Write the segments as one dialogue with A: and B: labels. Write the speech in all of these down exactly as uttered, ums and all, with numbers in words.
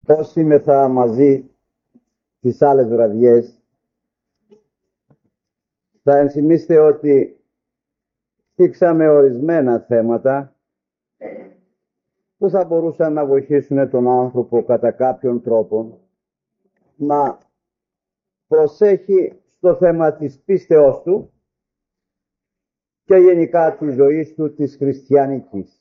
A: Όσοι μεθα μαζί τις άλλες βραδιές, θα ενθυμίστε ότι θίξαμε ορισμένα θέματα που θα μπορούσαν να βοηθήσουν τον άνθρωπο κατά κάποιον τρόπο να προσέχει στο θέμα της πίστεώς του και γενικά της ζωής του της χριστιανικής.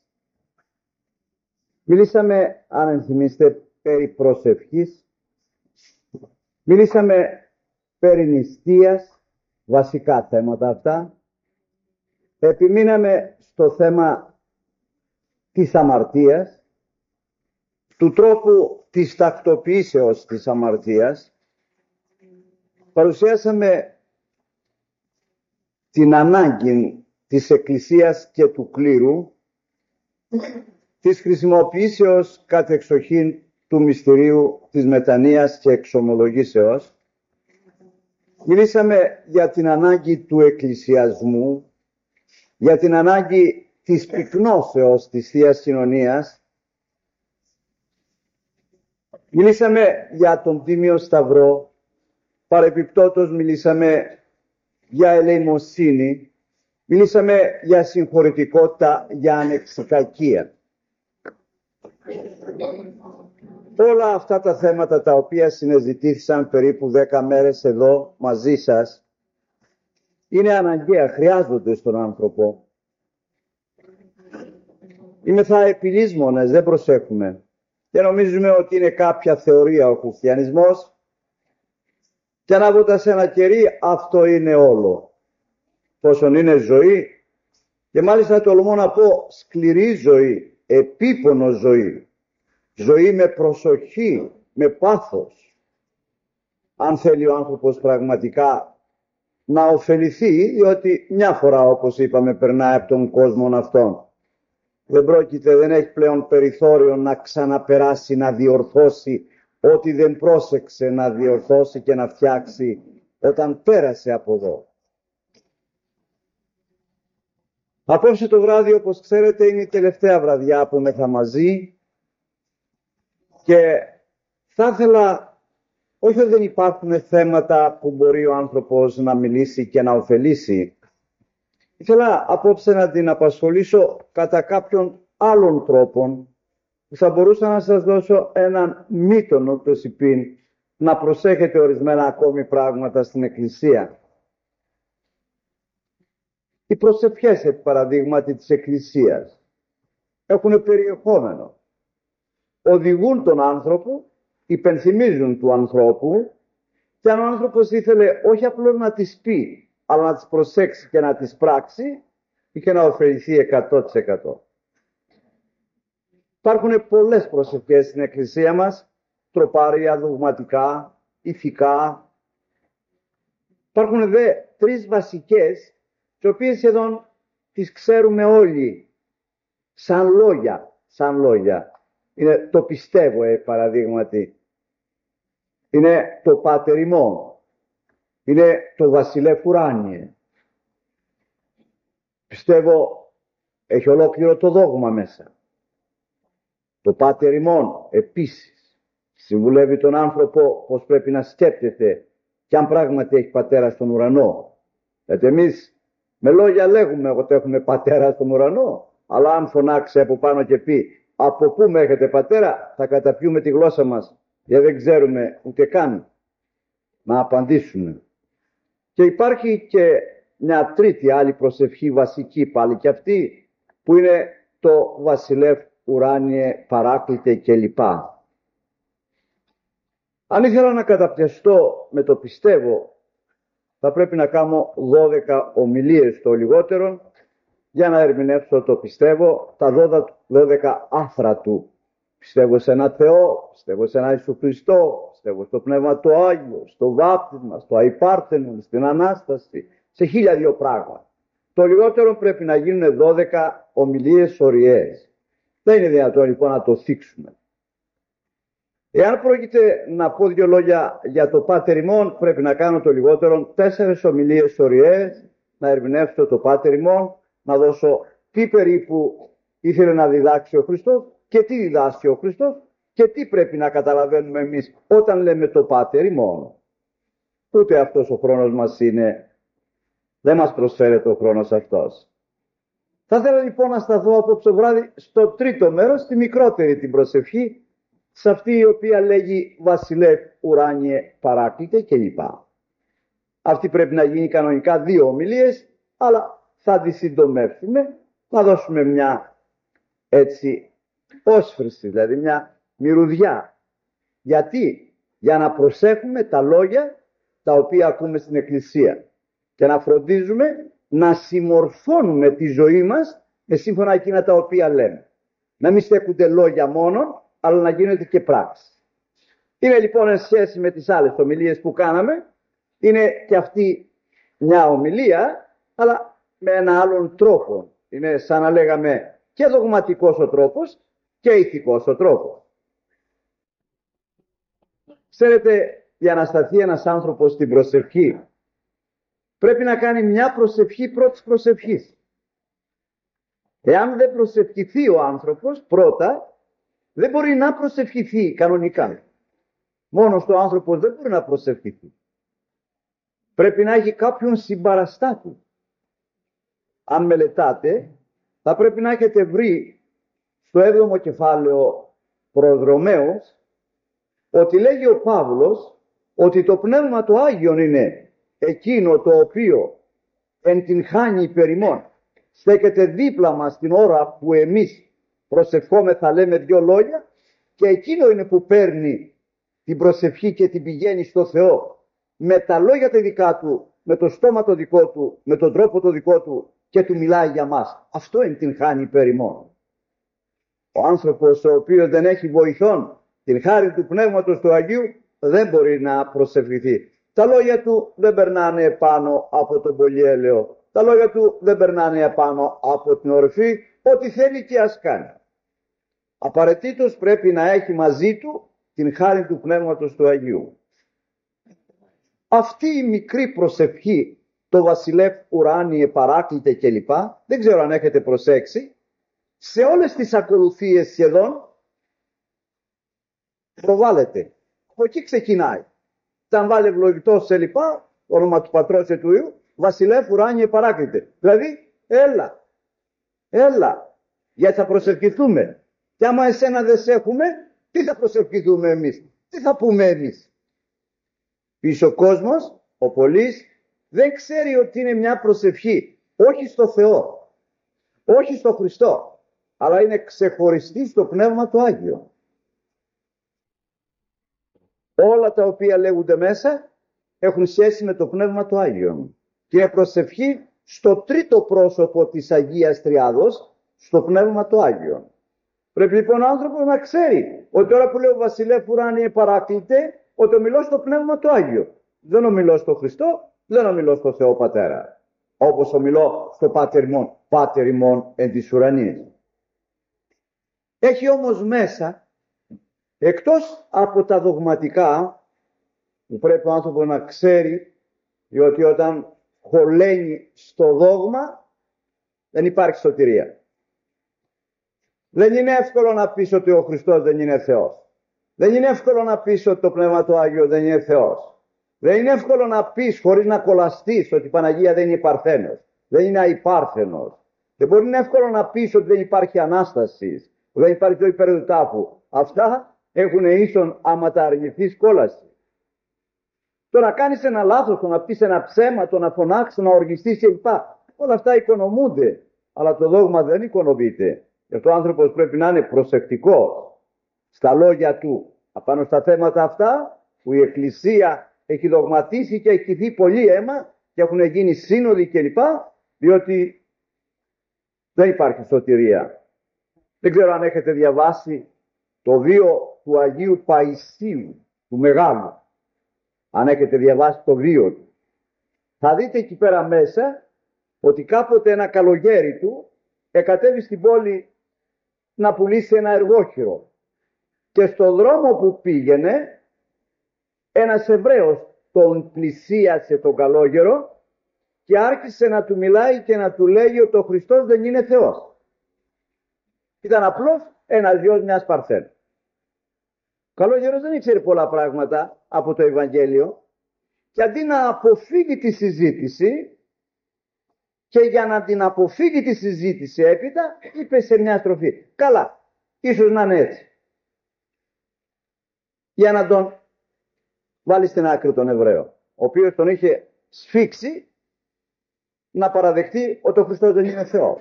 A: Μιλήσαμε, αν ενθυμίστε, περί προσευχής, μιλήσαμε περί νηστείας, βασικά θέματα αυτά. Επιμείναμε στο θέμα της αμαρτίας, του τρόπου της τακτοποιήσεως της αμαρτίας. Παρουσιάσαμε την ανάγκη της Εκκλησίας και του κλήρου της χρησιμοποιήσεως κατεξοχήν του μυστηρίου της μετανοίας και εξομολογήσεως. Μιλήσαμε για την ανάγκη του εκκλησιασμού, για την ανάγκη της πυκνώσεως της Θείας Κοινωνίας. Μιλήσαμε για τον Τίμιο Σταυρό, παρεπιπτόντως μιλήσαμε για ελεημοσύνη, μιλήσαμε για συγχωρητικότητα, για ανεξικακία. Όλα αυτά τα θέματα τα οποία συνεζητήθησαν περίπου δέκα μέρες εδώ μαζί σας είναι αναγκαία, χρειάζονται στον άνθρωπο. Είμαι θα επιλύσμονες, δεν προσέχουμε και νομίζουμε ότι είναι κάποια θεωρία ο χριστιανισμός και ανάβοντας σε ένα κερί αυτό είναι όλο. Πόσον είναι ζωή και μάλιστα τολμώ να πω σκληρή ζωή, επίπονο ζωή. Ζωή με προσοχή, με πάθος. Αν θέλει ο άνθρωπος πραγματικά να ωφεληθεί, διότι μια φορά όπως είπαμε περνάει από τον κόσμο αυτόν. Δεν πρόκειται, δεν έχει πλέον περιθώριο να ξαναπεράσει, να διορθώσει ό,τι δεν πρόσεξε να διορθώσει και να φτιάξει όταν πέρασε από εδώ. Απόψε το βράδυ, όπως ξέρετε, είναι η τελευταία βραδιά που μεθα μαζί. Και θα ήθελα, όχι ότι δεν υπάρχουν θέματα που μπορεί ο άνθρωπος να μιλήσει και να ωφελήσει. Ήθελα απόψε να την απασχολήσω κατά κάποιον άλλον τρόπον που θα μπορούσα να σας δώσω έναν μύτονο το συμπίν να προσέχετε ορισμένα ακόμη πράγματα στην Εκκλησία. Οι προσευχές, επί παραδείγματι της Εκκλησίας, έχουν περιεχόμενο. Οδηγούν τον άνθρωπο, υπενθυμίζουν του ανθρώπου και αν ο άνθρωπος ήθελε όχι απλώς να τις πει, αλλά να τις προσέξει και να τις πράξει, είχε να ωφεληθεί εκατό τοις εκατό. Υπάρχουν πολλές προσευχές στην Εκκλησία μας, τροπάρια, δογματικά, ηθικά. Υπάρχουν δε τρεις βασικές, τις οποίες σχεδόν τις ξέρουμε όλοι, σαν λόγια, σαν λόγια. Είναι το πιστεύω, ε, παραδείγματι. Είναι το Πάτερ ημών. Είναι το Βασιλεύ ουράνιε. Πιστεύω, έχει ολόκληρο το δόγμα μέσα. Το Πάτερ ημών επίσης συμβουλεύει τον άνθρωπο πως πρέπει να σκέπτεται και αν πράγματι έχει πατέρα στον ουρανό. Γιατί εμείς με λόγια λέγουμε ότι έχουμε πατέρα στον ουρανό, αλλά αν φωνάξει από πάνω και πει από πού με έχετε πατέρα, θα καταπιούμε τη γλώσσα μας, γιατί δεν ξέρουμε ούτε καν να απαντήσουμε. Και υπάρχει και μια τρίτη άλλη προσευχή βασική πάλι και αυτή, που είναι το Βασιλεύ ουράνιε παράκλητε κλπ. Αν ήθελα να καταπιαστώ με το πιστεύω, θα πρέπει να κάνω δώδεκα ομιλίες το λιγότερο, για να ερμηνεύσω το πιστεύω, τα δώδεκα άθρα του. Πιστεύω σε ένα Θεό, πιστεύω σε ένα Ιησού Χριστό, πιστεύω στο Πνεύμα του Άγιο, στο βάπτισμα, στο αϊπάρθενον, στην Ανάσταση, σε χίλια δύο πράγματα. Το λιγότερο πρέπει να γίνουν δώδεκα ομιλίες ωριές. Δεν είναι δυνατόν λοιπόν να το θίξουμε. Εάν πρόκειται να πω δύο λόγια για το Πάτερ ημών, πρέπει να κάνω το λιγότερο τέσσερις ομιλίες ωριές, να ερμηνεύσω το Πάτερ ημών, να δώσω τι περίπου ήθελε να διδάξει ο Χριστός και τι διδάσκει ο Χριστός Και τι πρέπει να καταλαβαίνουμε εμείς όταν λέμε το Πάτερ μόνο. Ούτε αυτός ο χρόνος μας είναι, δεν μας προσφέρεται ο χρόνος αυτός. Θα ήθελα λοιπόν να σταθώ απόψε βράδυ στο τρίτο μέρος, στη μικρότερη την προσευχή, σε αυτή η οποία λέγει Βασιλεύ ουράνιε παράκλητε κλπ. Αυτή πρέπει να γίνει κανονικά δύο ομιλίες, αλλά θα τη συντομεύσουμε, να δώσουμε μια έτσι όσφρηση, δηλαδή μια μυρωδιά. Γιατί? Για να προσέχουμε τα λόγια τα οποία ακούμε στην Εκκλησία και να φροντίζουμε να συμμορφώνουμε τη ζωή μας με σύμφωνα εκείνα τα οποία λέμε. Να μην στέκονται λόγια μόνο, αλλά να γίνεται και πράξη. Είναι λοιπόν εν σχέση με τις άλλες ομιλίες που κάναμε, είναι και αυτή μια ομιλία, αλλά με ένα άλλον τρόπο. Είναι σαν να λέγαμε και δογματικός ο τρόπος και ηθικός ο τρόπος. Ξέρετε, για να σταθεί ένας άνθρωπος στην προσευχή, πρέπει να κάνει μια προσευχή πρώτης προσευχής. Εάν δεν προσευχηθεί ο άνθρωπος πρώτα, δεν μπορεί να προσευχηθεί κανονικά. Μόνος του άνθρωπος δεν μπορεί να προσευχηθεί. Πρέπει να έχει κάποιον συμπαραστάτη. Αν μελετάτε, θα πρέπει να έχετε βρει στο έβδομο κεφάλαιο Προδρομαίος ότι λέγει ο Παύλος ότι το Πνεύμα το Άγιον είναι εκείνο το οποίο εν την χάνει υπερημών. Στέκεται δίπλα μας την ώρα που εμείς προσευχόμεθα, λέμε δυο λόγια, και εκείνο είναι που παίρνει την προσευχή και την πηγαίνει στο Θεό με τα λόγια τα δικά του, με το στόμα το δικό του, με τον τρόπο το δικό του και του μιλάει για μας. Αυτό είναι την χάνει υπερημών. Ο άνθρωπος ο οποίος δεν έχει βοηθόν την χάρη του Πνεύματος του Αγίου δεν μπορεί να προσευχηθεί. Τα λόγια του δεν περνάνε επάνω από τον πολυέλαιο. Τα λόγια του δεν περνάνε επάνω από την ορφή. Ό,τι θέλει και ας κάνει. Απαραίτητος πρέπει να έχει μαζί του την χάρη του Πνεύματος του Αγίου. Αυτή η μικρή προσευχή, το Βασιλεύ ουράνιε παράκλητε κλπ. Δεν ξέρω αν έχετε προσέξει. Σε όλες τις ακολουθίες σχεδόν προβάλλεται. Από εκεί ξεκινάει. Αν βάλει ευλογητός σε λοιπά, όνομα του Πατρός και του Υιού, Βασιλεύ ουράνιε παράκλητε. Δηλαδή, έλα, έλα, γιατί θα προσευχηθούμε. Και άμα εσένα δεν σε έχουμε, τι θα προσευχηθούμε εμείς, τι θα πούμε εμείς. Πίσω ο κόσμος, ο πολύς, δεν ξέρει ότι είναι μια προσευχή, όχι στο Θεό, όχι στο Χριστό, αλλά είναι ξεχωριστή στο Πνεύμα του Άγιο. Όλα τα οποία λέγονται μέσα έχουν σχέση με το Πνεύμα του Άγιο. Και είναι προσευχή στο τρίτο πρόσωπο της Αγίας Τριάδος, στο Πνεύμα του Άγιο. Πρέπει λοιπόν ο άνθρωπος να ξέρει ότι τώρα που λέω Βασιλεύ ουράνιε παράκλητε, ότι ομιλώ στο Πνεύμα του Άγιο. Δεν ομιλώ στο Χριστό, δεν ομιλώ στο Θεό Πατέρα. Όπως ομιλώ στο Πάτερ ημών, Πάτερ ημών εν της ουρανίας. Έχει όμως μέσα, εκτός από τα δογματικά, που πρέπει ο άνθρωπος να ξέρει, διότι όταν χωλαίνει στο δόγμα, δεν υπάρχει σωτηρία. Δεν είναι εύκολο να πεις ότι ο Χριστός δεν είναι Θεός. Δεν είναι εύκολο να πεις ότι το Πνεύμα του Άγιο δεν είναι Θεός. Δεν είναι εύκολο να πεις χωρίς να κολλαστείς ότι η Παναγία δεν είναι υπαρθένος. Δεν είναι αϊπάρθενος. Δεν μπορεί να είναι εύκολο να πεις ότι δεν υπάρχει Ανάσταση, δεν υπάρχει το υπέρ του τάφου. Αυτά έχουν ίσον άμα τα αρνηθείς κόλαση. Το να κάνεις ένα λάθος, το να πεις ένα ψέμα, το να φωνάξεις, το να οργιστείς κλπ. Όλα αυτά οικονομούνται. Αλλά το δόγμα δεν οικονομείται. Γι' αυτό ο άνθρωπος πρέπει να είναι προσεκτικός στα λόγια του απάνω στα θέματα αυτά που η Εκκλησία έχει δογματίσει και έχει δει πολύ αίμα και έχουν γίνει σύνοδοι κλπ. Διότι δεν υπάρχει σωτηρία. Δεν ξέρω αν έχετε διαβάσει το βίο του Αγίου Παϊσίου, του Μεγάλου. Αν έχετε διαβάσει το βίο του, θα δείτε εκεί πέρα μέσα ότι κάποτε ένα καλογέρι του εκατέβη στην πόλη να πουλήσει ένα εργόχειρο. Και στον δρόμο που πήγαινε, ένας Εβραίος τον πλησίασε τον καλόγερο και άρχισε να του μιλάει και να του λέει ότι ο Χριστός δεν είναι Θεός. Ήταν απλώς ένας γιος μιας παρθένου. καλός γέρος δεν ήξερε πολλά πράγματα από το Ευαγγέλιο και αντί να αποφύγει τη συζήτηση, και για να την αποφύγει τη συζήτηση έπειτα, είπε σε μια στροφή, καλά, ίσως να είναι έτσι, για να τον βάλει στην άκρη τον Εβραίο, ο οποίος τον είχε σφίξει να παραδεχτεί ότι ο Χριστός δεν είναι Θεός.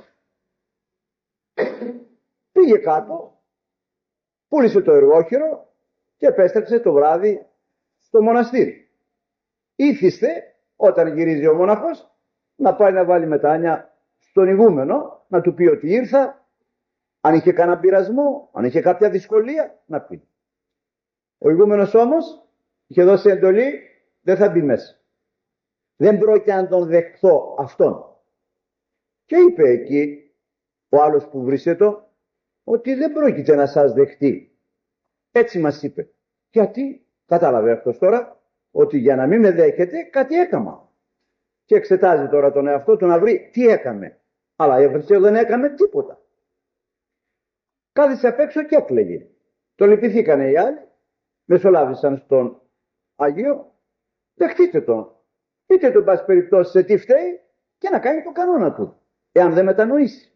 A: Πήγε κάτω, πούλησε το εργόχειρο και επέστρεψε το βράδυ στο μοναστήρι. Ήθιστε όταν γυρίζει ο μόναχος να πάει να βάλει μετάνια στον ηγούμενο, να του πει ότι ήρθα, αν είχε κανένα πειρασμό, αν είχε κάποια δυσκολία, να πει. Ο ηγούμενος όμως είχε δώσει εντολή, δεν θα μπει μέσα. Δεν πρόκειται να τον δεχθώ αυτόν. Και είπε εκεί ο άλλος που βρίσκεται ότι δεν πρόκειται να σας δεχτεί. Έτσι μας είπε. Γιατί κατάλαβε αυτός τώρα ότι για να μην με δέχεται κάτι έκαμα. Και εξετάζει τώρα τον εαυτό του να βρει τι έκαμε. Αλλά η Φαρισαίο δεν έκαμε τίποτα. Κάθισε απ' έξω και έκλαιγε. Το λυπηθήκανε οι άλλοι, μεσολάβησαν στον Άγιο, δεχτείτε τον. Πείτε τον πάση περιπτώσει σε τι φταίει και να κάνει τον κανόνα του, εάν δεν μετανοήσει.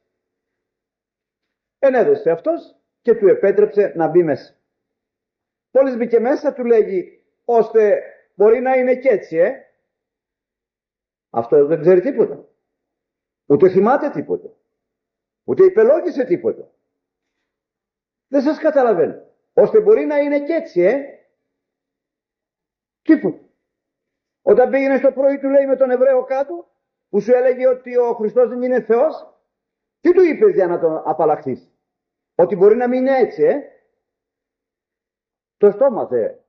A: Ενέδωσε αυτός και του επέτρεψε να μπει μέσα. Μόλις μπήκε μέσα του λέγει, ώστε μπορεί να είναι και έτσι, ε. Αυτός δεν ξέρει τίποτα. Ούτε θυμάται τίποτα. Ούτε υπελόγισε τίποτα. Δεν σας καταλαβαίνω. Ώστε μπορεί να είναι και έτσι, ε. Τίποτα. Όταν πήγαινε στο πρωί του λέει με τον Εβραίο κάτω, που σου έλεγε ότι ο Χριστός δεν είναι Θεός, τι του είπες για να τον απαλλαχθείς? Ότι μπορεί να μην είναι έτσι, ε. Το στόμαθε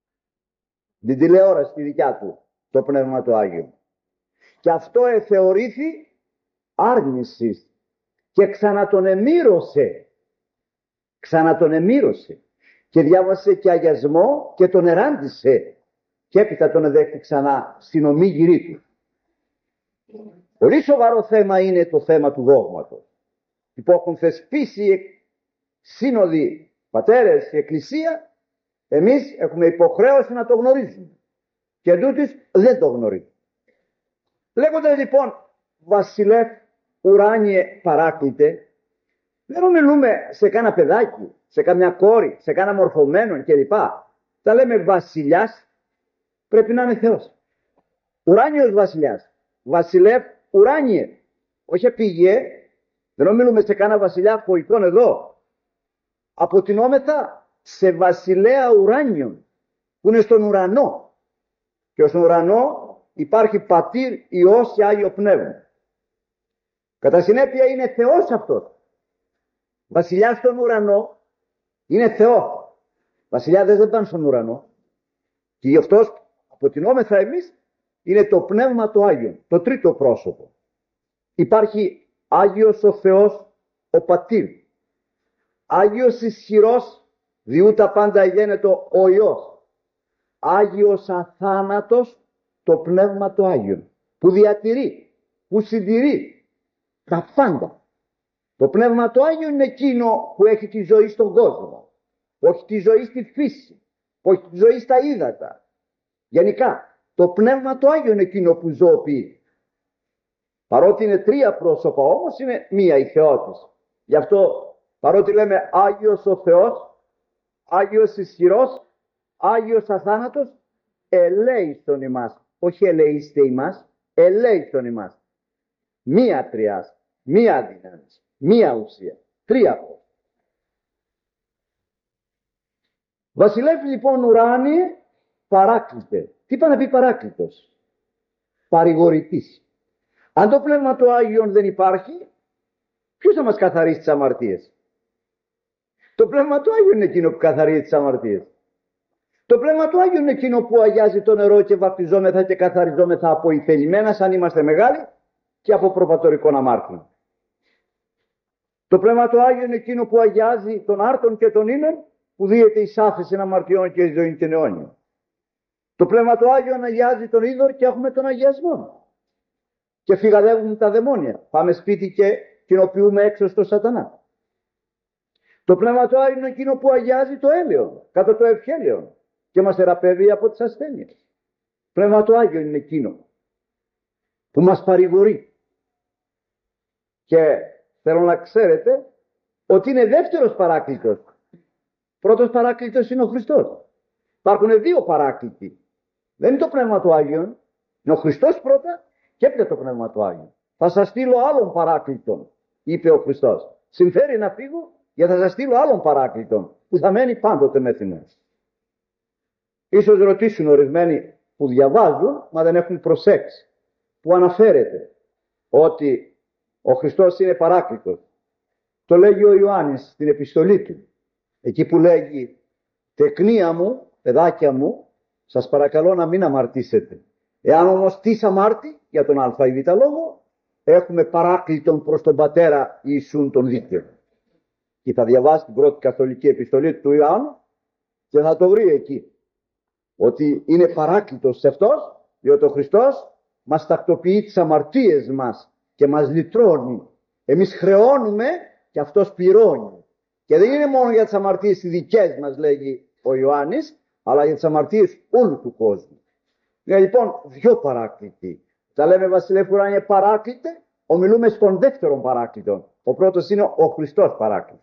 A: την τηλεόραση τη δικιά του, το Πνεύμα του Άγιο. Και αυτό εθεωρήθη άρνησης και ξανά τον εμύρωσε. Ξανά τον εμύρωσε. Και διάβασε και αγιασμό και τον εράντησε. Και έπειτα τον εδέχτη ξανά στην ομίγυρή του. Πολύ σοβαρό θέμα είναι το θέμα του δόγματος. Που έχουν θεσπίσει σύνοδοι πατέρες, η Εκκλησία, εμείς έχουμε υποχρέωση να το γνωρίζουμε. Και εντούτοις δεν το γνωρίζουμε. Λέγοντας λοιπόν βασιλεύ ουράνιε παράκλητε, δεν ομιλούμε σε κάνα παιδάκι, σε καμιά κόρη, σε κάνα μορφωμένο κλπ. Τα λέμε βασιλιάς, πρέπει να είναι Θεός. Ουράνιος βασιλιάς. Βασιλεύ ουράνιε. Όχι επίγειε. Δεν ομιλούμε σε κάνα βασιλιά βοηθών εδώ. Αποτινόμεθα σε βασιλέα ουράνιον που είναι στον ουρανό. Και στον ουρανό υπάρχει Πατήρ, Υιός και Άγιο Πνεύμα. Κατά συνέπεια είναι Θεός αυτός. Βασιλιάς στον ουρανό είναι Θεό. Βασιλιάδες δεν πάνε στον ουρανό. Και γι' αυτός αποτινόμεθα εμείς είναι το Πνεύμα του Άγιον, το τρίτο πρόσωπο. Υπάρχει Άγιος ο Θεός ο Πατήρ. Άγιος ισχυρός, διού τα πάντα γένετο ο Υιός. Άγιος αθάνατος, το Πνεύμα του Άγιον, που διατηρεί, που συντηρεί τα πάντα. Το Πνεύμα του Άγιον είναι εκείνο που έχει τη ζωή στον κόσμο, που έχει τη ζωή στη φύση, που έχει τη ζωή στα ύδατα. Γενικά, το Πνεύμα του Άγιον είναι εκείνο που ζωοποιεί. Παρότι είναι τρία πρόσωπα όμως, είναι μία η Θεότης. Γι' αυτό παρότι λέμε Άγιος ο Θεός, Άγιος ισχυρός, Άγιος αθάνατος, ελέησον ημάς. Όχι ελεήστε ημάς, ελέησον ημάς. Μία τριάς, μία δύναμης, μία ουσία. Τρία πρόσωπα. Βασιλεύ λοιπόν ουράνιε παράκλητε. Τι είπα να πει παράκλητος? Παρηγορητής. Αν το Πνεύμα του Άγιον δεν υπάρχει, ποιος θα μας καθαρίσει τις αμαρτίες? Το Πνεύμα του Άγιον είναι εκείνο που καθαρίζει τις αμαρτίες. Το Πνεύμα του Άγιον είναι εκείνο που αγιάζει το νερό και βαπτιζόμεθα και καθαριζόμεθα από ηθελημένα, αν είμαστε μεγάλοι, και από προπατορικών αμάρτων. Το Πνεύμα του Άγιον είναι εκείνο που αγιάζει τον άρτον και τον ίνων, που δίεται εις άφεση αμαρτιών και εις ζωήν την αιώνιο. Το Πνεύμα του Άγιον αγιάζει τον είδωρ και έχουμε τον αγιασμό. Και φυγαδεύουν τα δαιμόνια. Πάμε σπίτι και κοινοποιούμε έξω στο σατανά. Το Πνεύμα του Άγιου είναι εκείνο που αγιάζει το έλεον, κατά το ευχέλαιον και μας θεραπεύει από τις ασθένειες. Το Πνεύμα του Άγιου είναι εκείνο που μας παρηγορεί. Και θέλω να ξέρετε ότι είναι δεύτερος παράκλητος. Πρώτος παράκλητος είναι ο Χριστός. Υπάρχουν δύο παράκλητοι. Δεν είναι το Πνεύμα του Άγιου. Είναι ο Χριστός πρώτα και έπειτα το Πνεύμα του Άγιου. Θα σας στείλω άλλον παράκλητον, είπε ο Χριστός. Συμφέρει να φύγω, γιατί θα σας στείλω άλλον παράκλητον που θα μένει πάντοτε με θυμές. Ίσως ρωτήσουν ορισμένοι που διαβάζουν, μα δεν έχουν προσέξει, που αναφέρεται ότι ο Χριστός είναι παράκλητος. Το λέγει ο Ιωάννης στην επιστολή του. Εκεί που λέγει, τεκνία μου, παιδάκια μου, σας παρακαλώ να μην αμαρτήσετε. Εάν όμως τις αμάρτη, για τον α ή β λόγο, έχουμε παράκλητον προς τον Πατέρα Ιησούν τον δίκαιο. Και θα διαβάσει την πρώτη καθολική επιστολή του Ιωάννου και θα το βρει εκεί. Ότι είναι παράκλητος σε αυτός, διότι ο Χριστός μας τακτοποιεί τις αμαρτίες μας και μας λυτρώνει. Εμείς χρεώνουμε και αυτός πληρώνει. Και δεν είναι μόνο για τις αμαρτίες οι δικές μας, λέγει ο Ιωάννης, αλλά για τις αμαρτίες όλου του κόσμου. Είναι λοιπόν δυο παράκλητοι. Τα λέμε βασιλεύ ουράνιε παράκλητε, ομιλούμε στον δεύτερον παράκλητο. Ο πρώτος είναι ο Χριστός παράκλητος.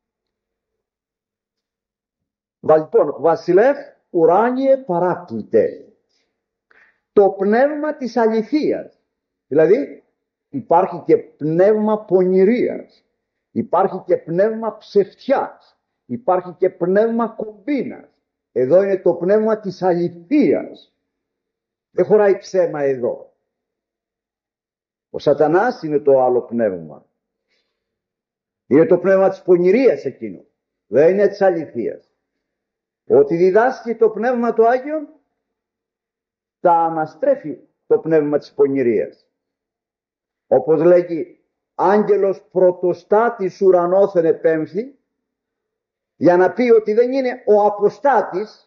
A: Λοιπόν, βασιλεύ ουράνιε παράκλητε. Το πνεύμα της αληθείας. Δηλαδή υπάρχει και πνεύμα πονηρίας. Υπάρχει και πνεύμα ψευτιάς. Υπάρχει και πνεύμα κουμπίνας. Εδώ είναι το πνεύμα της αληθείας. Δεν χωράει ψέμα εδώ. Ο σατανάς είναι το άλλο πνεύμα. Είναι το πνεύμα της πονηρίας εκείνο. Δεν είναι της αληθείας. Ότι διδάσκει το πνεύμα του Άγιον, τα αναστρέφει το πνεύμα της πονηρίας. Όπως λέγει, άγγελος πρωτοστάτης ουρανόθεν επέμφθη, για να πει ότι δεν είναι ο αποστάτης,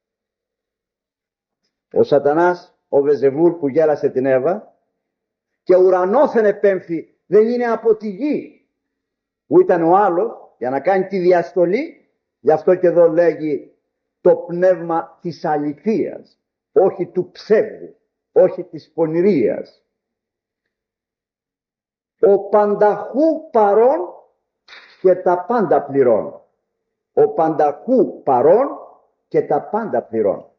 A: ο σατανάς, ο Βεζεβούλ που γέλασε την Εύα, και ουρανόθεν επέμφθη, δεν είναι από τη γη που ήταν ο άλλος για να κάνει τη διαστολή. Γι' αυτό και εδώ λέγει το πνεύμα της αληθείας, όχι του ψεύδου, όχι της πονηρίας. Ο πανταχού παρών και τα πάντα πληρών. Ο πανταχού παρών και τα πάντα πληρών.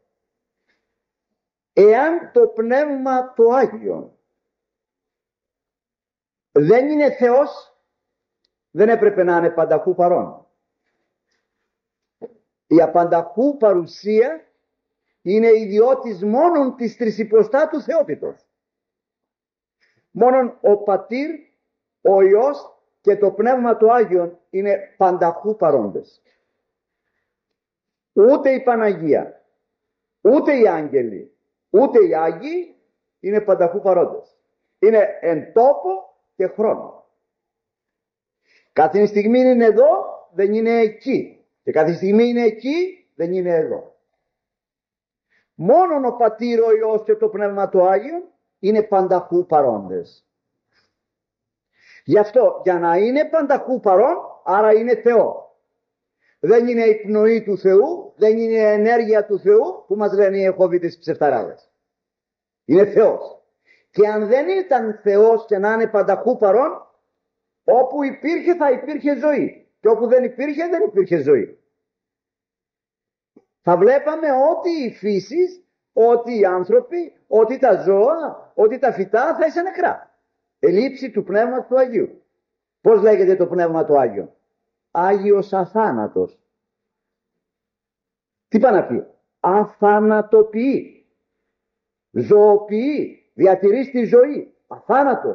A: Εάν το πνεύμα το Άγιον δεν είναι Θεός, δεν έπρεπε να είναι πανταχού παρών. Η απανταχού παρουσία είναι ιδιώτης μόνον της τρισυποστάτου θεότητος. Μόνον ο Πατήρ, ο Υιός και το Πνεύμα του Άγιον είναι πανταχού παρόντες. Ούτε η Παναγία, ούτε οι άγγελοι, ούτε οι Άγιοι είναι πανταχού παρόντες. Είναι εν τόπο και χρόνο. Κάθε στιγμή είναι εδώ, δεν είναι εκεί. Και κάθε στιγμή είναι εκεί, δεν είναι εδώ. Μόνον ο Πατήρ, ο Υιός και το Πνεύμα του Άγιον είναι πανταχού παρόντες. Γι' αυτό, για να είναι πανταχού παρόν, άρα είναι Θεό. Δεν είναι η πνοή του Θεού, δεν είναι η ενέργεια του Θεού που μας λένε οι Εχωβίτες ψευταράδες. Είναι Θεός. Και αν δεν ήταν Θεός και να είναι πανταχού παρόν, όπου υπήρχε θα υπήρχε ζωή. Και όπου δεν υπήρχε δεν υπήρχε ζωή. Θα βλέπαμε ότι οι φύσεις, ότι οι άνθρωποι, ότι τα ζώα, ότι τα φυτά θα είσαι νεκρά. Ελήψη του Πνεύματος του Αγίου. Πώς λέγεται το Πνεύμα του Άγιο? Άγιος αθάνατος. Τι πάει να πει? Αθανατοποιεί. Ζωοποιεί. Διατηρεί στη ζωή. Αθάνατος.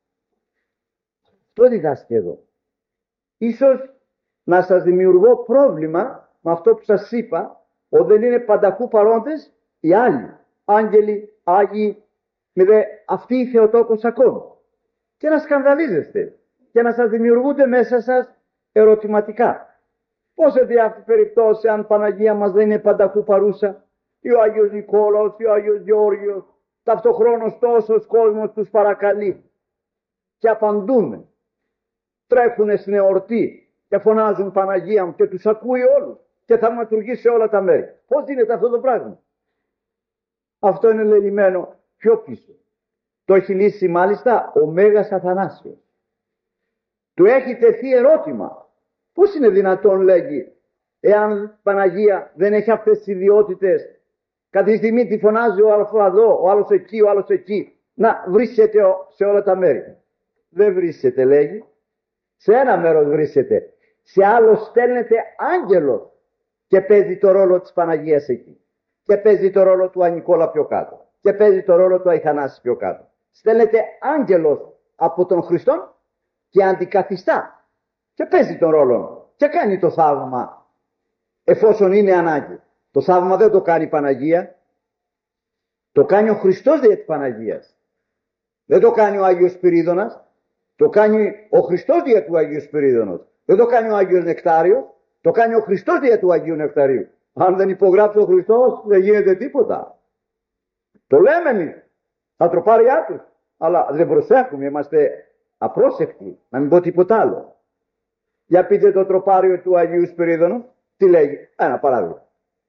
A: Το διδάσκει εδώ. Ίσως να σας δημιουργώ πρόβλημα με αυτό που σας είπα, ότι δεν είναι πανταχού παρόντες οι άλλοι. Άγγελοι, Άγιοι, με δε αυτοί οι Θεοτόκος ακόμη. Και να σκανδαλίζεστε και να σας δημιουργούνται μέσα σας ερωτηματικά. Πώς σε διάφορες περιπτώσεις, αν Παναγία μας δεν είναι πανταχού παρούσα, ή ο Άγιος Νικόλαος ή ο Άγιος Γεώργιος, ταυτοχρόνως τόσος κόσμος τους παρακαλεί και απαντούν, τρέχουν στην εορτή και φωνάζουν Παναγία μου και τους ακούει όλους και θαυματουργεί σε όλα τα μέρη. Πώς γίνεται αυτό το πράγμα? Αυτό είναι λελειμμένο πιο πίσω. Το έχει λύσει μάλιστα ο Μέγας Αθανάσιος. Του έχει τεθεί ερώτημα. Πώς είναι δυνατόν, λέγει, εάν Παναγία δεν έχει αυτές τις ιδιότητες, κάθε στιγμή τη φωνάζει ο άλλος εδώ, ο άλλος εκεί, ο άλλος εκεί, να βρίσκεται σε όλα τα μέρη. Δεν βρίσκεται, λέγει. Σε ένα μέρος βρίσκεται. Σε άλλο στέλνεται άγγελος και παίζει το ρόλο της Παναγίας εκεί. Και παίζει το ρόλο του Ανικόλα πιο κάτω. Και παίζει το ρόλο του Αϊθανάση πιο κάτω. Στέλνεται άγγελος από τον Χριστό και αντικαθιστά. Και παίζει τον ρόλο. Και κάνει το θαύμα εφόσον είναι ανάγκη. Το θαύμα δεν το κάνει η Παναγία. Το κάνει ο Χριστός δια της Παναγίας. Δεν το κάνει ο Άγιος Σπυρίδωνας. Το κάνει ο Χριστός δια του Αγίου Σπυρίδωνος. Δεν το κάνει ο Άγιος Νεκτάριος. Το κάνει ο Χριστός δια του Αγίου Νεκταρίου. Αν δεν υπογράψει ο Χριστός δεν γίνεται τίποτα. Το λέμε εμείς. Θα τροπάρει άτους. Αλλά δεν προσέχουμε. Είμαστε απρόσεκτοι. Να μην πω τίποτα άλλο. Για πείτε το τροπάριο του Αγίου Σπυρίδωνος. Τι λέγει? Ένα παράδειγμα.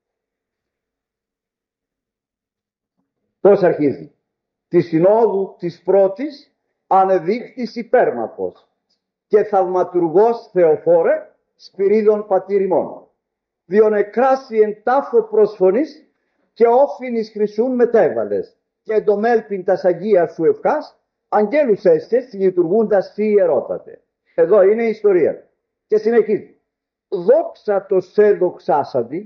A: Πώς αρχίζει? Τη συνόδου της πρώτης ανεδείχτης υπέρμαχος και θαυματουργός Θεοφόρε Σπυρίδων πατήρ ημών. Διονεκράσει εν τάφο προσφωνής και όφινης χρυσούν μετέβαλες και εντομέλπιν τας Αγίας σου ευχάς αγγέλους έστες λειτουργούντας σοι ιερότατε. Εδώ είναι η ιστορία. Και συνεχίζει. Δόξα το σε δοξάσαντι,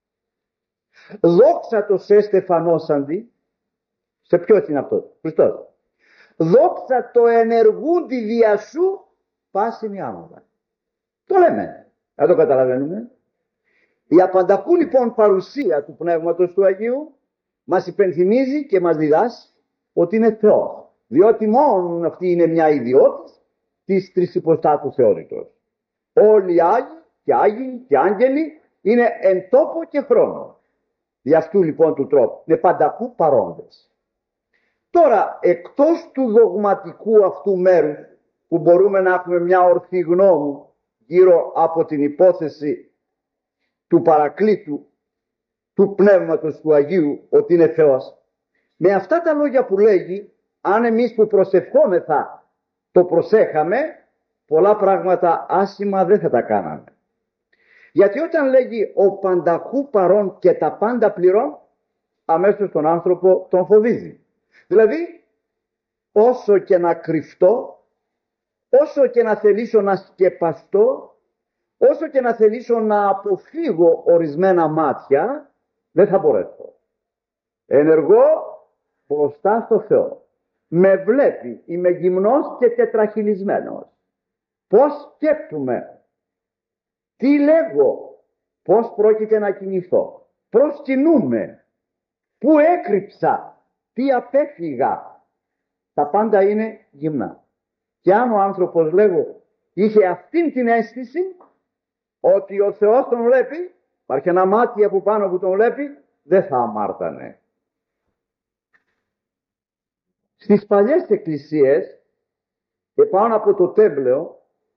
A: δόξα το σε στεφανώσαντι. Σε ποιος είναι αυτό? Χριστός. Δόξα το ενεργούντι δια σου πάσιν η άμαβα. Το λέμε. Δεν το καταλαβαίνουμε. Η απανταχού λοιπόν παρουσία του Πνεύματος του Αγίου μας υπενθυμίζει και μας διδάσκει ότι είναι Θεός. Διότι μόνο αυτή είναι μια ιδιότητα της τρισυποστάτου θεότητος. Όλοι οι Άγιοι και Άγιοι και Άγγελοι είναι εν τόπο και χρόνο. Δι' αυτού λοιπόν του τρόπου είναι πανταχού παρόντες. Τώρα, εκτός του δογματικού αυτού μέρους που μπορούμε να έχουμε μια ορθή γνώμη γύρω από την υπόθεση του Παρακλήτου, του Πνεύματος του Αγίου, ότι είναι Θεός, με αυτά τα λόγια που λέγει, αν εμείς που προσευχόμεθα το προσέχαμε, πολλά πράγματα άσχημα δεν θα τα κάναμε. Γιατί όταν λέγει ο πανταχού παρών και τα πάντα πληρών, αμέσως τον άνθρωπο τον φοβίζει. Δηλαδή, όσο και να κρυφτώ, όσο και να θελήσω να σκεπαστώ, όσο και να θελήσω να αποφύγω ορισμένα μάτια, δεν θα μπορέσω. Ενεργώ μπροστά στο Θεό. Με βλέπει, είμαι γυμνός και τετραχυλισμένος. Πώς σκέπτομαι, τι λέγω, πώς πρόκειται να κινηθώ, πώς κινούμε, πού έκρυψα, τι απέφυγα. Τα πάντα είναι γυμνά. Και αν ο άνθρωπος, λέγω, είχε αυτήν την αίσθηση ότι ο Θεός τον βλέπει, υπάρχει ένα μάτι από πάνω που τον βλέπει, δεν θα αμάρτανε. Στις παλιές εκκλησίες, επάνω από το τέμπλεο,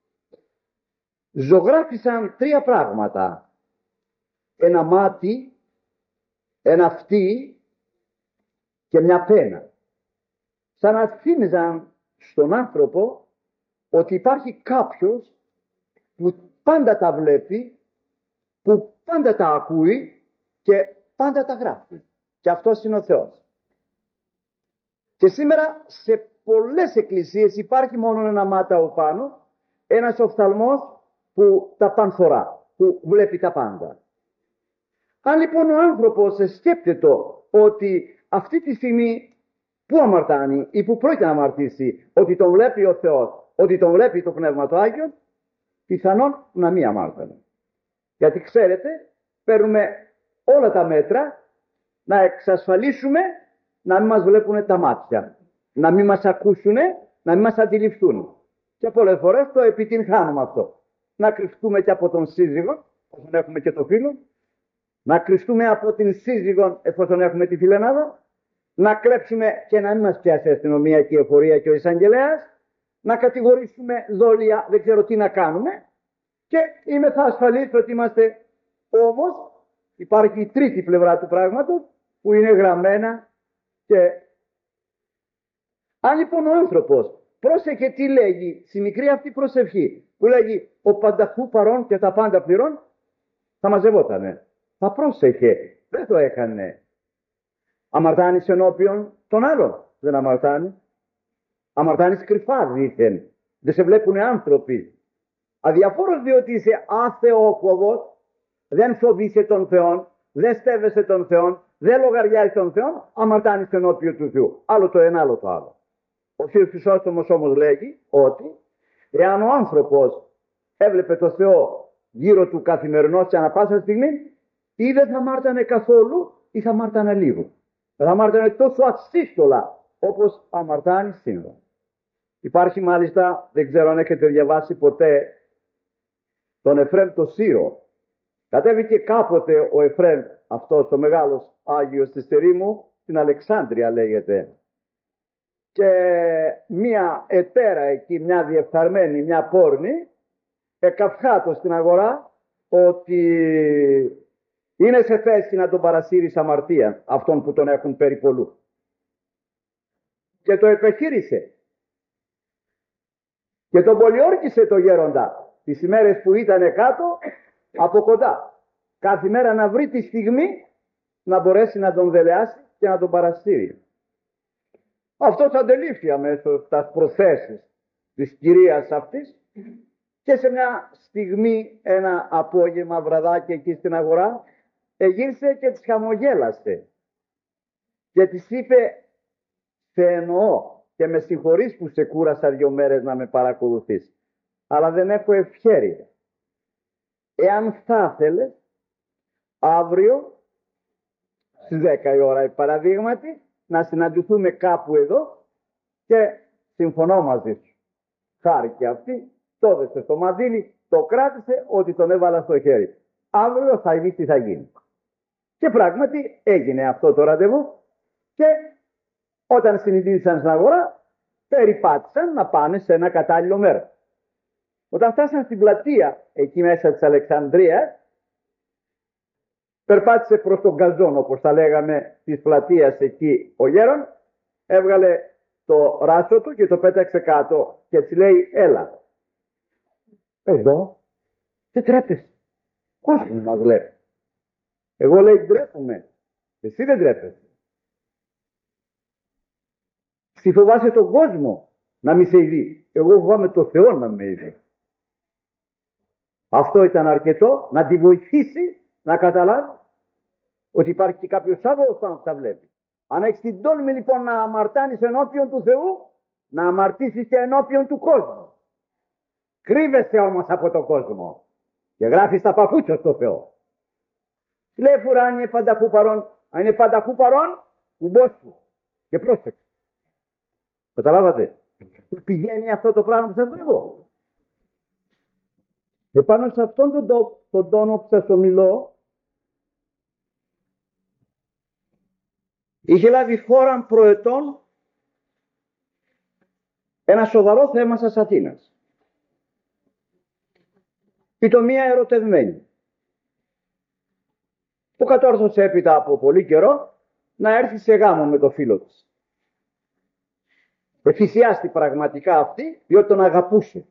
A: ζωγράφισαν τρία πράγματα. Ένα μάτι, ένα αυτί και μια πένα. Σαν να θύμιζαν στον άνθρωπο ότι υπάρχει κάποιος που πάντα τα βλέπει, που πάντα τα ακούει και πάντα τα γράφει. Και αυτός είναι ο Θεός. Και σήμερα σε πολλές εκκλησίες υπάρχει μόνο ένα μάταο πάνω, ένας οφθαλμός που τα πανθορά, που βλέπει τα πάντα. Αν λοιπόν ο άνθρωπος σκέπτεται ότι αυτή τη στιγμή που αμαρτάνει ή που πρόκειται να αμαρτήσει, ότι τον βλέπει ο Θεός, ότι τον βλέπει το Πνεύμα του Άγιο, πιθανόν να μην αμάρτανε. Γιατί ξέρετε, παίρνουμε όλα τα μέτρα να εξασφαλίσουμε να μην μας βλέπουν τα μάτια, να μην μας ακούσουν, να μην μας αντιληφθούν. Και πολλές φορές το επιτυγχάνουμε αυτό. Να κρυφτούμε και από τον σύζυγο, εφόσον έχουμε και το φίλο, να κρυφτούμε από την σύζυγο εφόσον έχουμε τη φιλενάδα, να κλέψουμε και να μην μας πιάσει η αστυνομία και η εφορία και ο εισαγγελέας, να κατηγορήσουμε δόλια, δεν ξέρω τι να κάνουμε, Και είμαι θα ασφαλής ότι είμαστε. Όμως υπάρχει η τρίτη πλευρά του πράγματος που είναι γραμμένα. Και αν λοιπόν ο άνθρωπος πρόσεχε τι λέγει στη μικρή αυτή προσευχή που λέγει ο πανταχού παρών και τα πάντα πληρών, θα μαζευότανε. Θα πρόσεχε, δεν το έκανε. Αμαρτάνεις ενώπιον των άλλων, δεν αμαρτάνει. Αμαρτάνεις κρυφά δήθεν, δεν σε βλέπουν άνθρωποι. Αδιαφόρος διότι είσαι αθεόφοβος, δεν φοβείσαι τον Θεόν, δεν στέβεσαι τον Θεόν, δεν λογαριάζει τον Θεό, αμαρτάνεις ενώπιον του Θεού. Άλλο το ένα, άλλο το άλλο. Ο Θείος Χρυσόστομος όμως λέγει ότι εάν ο άνθρωπος έβλεπε το Θεό γύρω του καθημερινώς και ανά πάσα στιγμή, ή δεν θα μάρτανε καθόλου ή θα μάρτανε λίγο. Θα μάρτανε τόσο ασύστολα όπως αμαρτάνει σήμερα. Υπάρχει μάλιστα, δεν ξέρω αν έχετε διαβάσει ποτέ, τον Εφραίμ το Σύρο. Κατέβηκε κάποτε ο Εφραίμ αυτός ο μεγάλος Άγιος της Ερήμου, στην Αλεξάνδρεια λέγεται. Και μία ετέρα εκεί, μια διεφθαρμένη, μια πόρνη, εκαυχάτω στην αγορά ότι είναι σε θέση να τον παρασύρει σ' αμαρτία αυτόν που τον έχουν περιπολού. Και το επιχείρησε. Και τον πολιόρκησε το γέροντα τις ημέρες που ήταν κάτω από κοντά. Κάθε μέρα να βρει τη στιγμή να μπορέσει να τον δελεάσει και να τον παρασύρει. Αυτός αντελήφθη αμέσως τα προθέσεις της κυρίας αυτής και σε μια στιγμή, ένα απόγευμα βραδάκι εκεί στην αγορά, εγύρισε και της χαμογέλασε και της είπε «Σε εννοώ και με συγχωρείς που σε κούρασα δύο μέρες να με παρακολουθείς, αλλά δεν έχω ευχέρεια. Εάν θα ήθελες, αύριο στις δέκα η ώρα παραδείγματι, να συναντηθούμε κάπου εδώ και συμφωνώ μαζί σου». Χάρηκε αυτή, το έδεσε στο μαντίλι, το κράτησε ότι τον έβαλα στο χέρι. Αύριο θα δει τι θα γίνει. Και πράγματι έγινε αυτό το ραντεβού και όταν συνειδήσαν στην αγορά, περιπάτησαν να πάνε σε ένα κατάλληλο μέρο. Όταν φτάσαν στην πλατεία εκεί μέσα της Αλεξανδρίας, περπάτησε προς τον γκαζόν, όπως τα λέγαμε, της πλατείας εκεί ο γέρον, έβγαλε το ράσο του και το πέταξε κάτω και έτσι λέει «Έλα, εδώ δεν τρέπεσαι, κόσμο μας βλέπει». Εγώ λέει ντρέπομαι, εσύ δεν τρέπεσαι. Εσύ φοβάσαι τον κόσμο να μην σε ειδεί, εγώ φοβάμαι τον Θεό να με ειδεί. Αυτό ήταν αρκετό να τη βοηθήσει να καταλάβει ότι υπάρχει και κάποιος άλλος που θα βλέπει. Αν έχεις την τόλμη λοιπόν να αμαρτάνεις ενώπιον του Θεού, να αμαρτήσεις και ενώπιον του κόσμου. Κρύβεσαι όμως από τον κόσμο και γράφεις τα παπούτσια στο Θεό. Λέει φουρά, αν είναι πανταχού παρόν, αν είναι πανταχού παρόν, κουμπόσου και πρόσεξε. Καταλάβατε, πηγαίνει αυτό το πράγμα που σας λέω. Επάνω σε αυτόν τον, το, τον τόνο που σας ομιλώ, είχε λάβει χώρα προετών ένα σοβαρό θέμα σας Αθήνας. Ήταν μία ερωτευμένη που κατόρθωσε έπειτα από πολύ καιρό να έρθει σε γάμο με το φίλο της. Εφησιάστη πραγματικά αυτή, διότι τον αγαπούσε.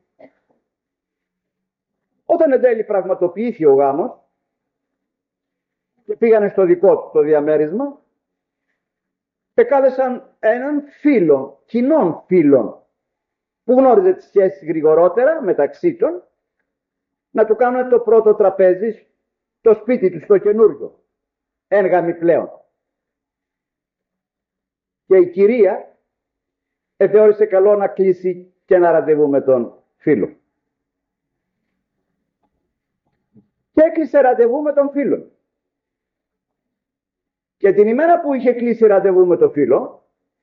A: Όταν εν τέλει πραγματοποιήθηκε ο γάμος και πήγανε στο δικό του το διαμέρισμα, εκάλεσαν έναν φίλο, κοινών φίλων, που γνώριζε τις σχέσεις γρηγορότερα μεταξύ των, να του κάνουν το πρώτο τραπέζι στο σπίτι του, στο καινούριο, έγγαμη πλέον. Και η κυρία θεώρησε καλό να κλείσει και ένα ραντεβού με τον φίλο. Και έκλεισε ραντεβού με τον φίλο. Και την ημέρα που είχε κλείσει ραντεβού με τον φίλο,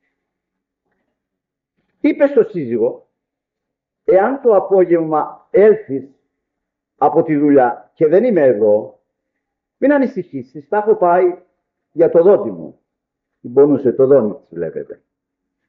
A: είπε στο σύζυγο, εάν το απόγευμα έλθεις από τη δουλειά και δεν είμαι εδώ, μην ανησυχήσεις, θα έχω πάει για το δόντι μου. Πονούσε το δόντι της, βλέπετε.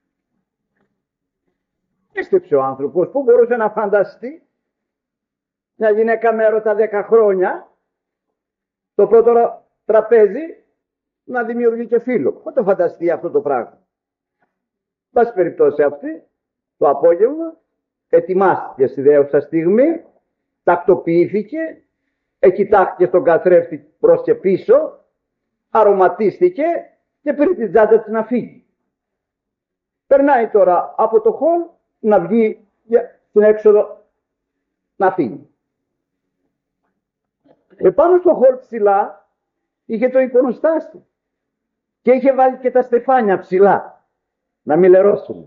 A: Έστεψε ο άνθρωπος που μπορούσε να φανταστεί μια γυναίκα με έρωτα δέκα χρόνια, το πρώτο τραπέζι να δημιουργεί και φίλο. Πότε το φανταστεί αυτό το πράγμα. Πάση περιπτώσει αυτή, το απόγευμα, ετοιμάστηκε στη δέουσα στιγμή, τακτοποιήθηκε, εκοιτάχθηκε στον καθρέφτη προς και πίσω, αρωματίστηκε και πήρε την τσάντα της να φύγει. Περνάει τώρα από το χολ να βγει στην έξοδο να φύγει. Επάνω στο χολ ψηλά είχε το εικονοστάσιο και είχε βάλει και τα στεφάνια ψηλά να μην λερώσουν.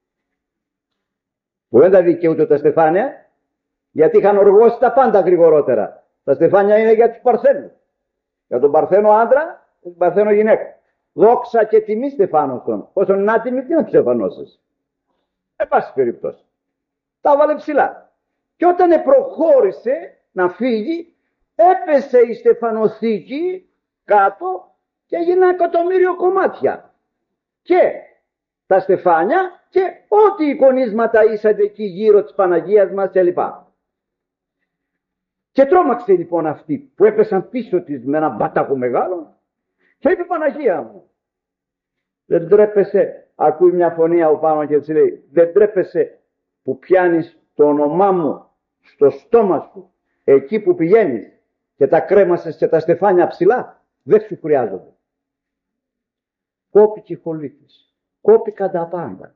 A: Που δεν τα δικαιούται τα στεφάνια, γιατί είχαν οργώσει τα πάντα γρηγορότερα. Τα στεφάνια είναι για τους παρθένους. Για τον παρθένο άντρα και τον παρθένο γυναίκα. Δόξα και τιμή στεφάνωσον. Όσο είναι άτιμη, τι να τους εφανώσεις. Ε, πάση περιπτώσει. Τα βάλε ψηλά. Και όταν προχώρησε να φύγει, έπεσε η στεφανοθήκη κάτω και έγινε ένα εκατομμύριο κομμάτια. Και τα στεφάνια και ό,τι εικονίσματα ήσατε εκεί γύρω της Παναγίας μας κλπ. Και τρόμαξε λοιπόν αυτή που έπεσαν πίσω της με ένα μπάτακο μεγάλο και είπε, Παναγία μου, δεν τρέπεσαι, ακούει μια φωνή από πάνω και της λέει, δεν τρέπεσαι που πιάνεις το όνομά μου στο στόμα σου εκεί που πηγαίνεις και τα κρέμασες και τα στεφάνια ψηλά, δεν σου χρειάζονται. Κόπηκε η φωλή της, κόπηκαν τα πάντα.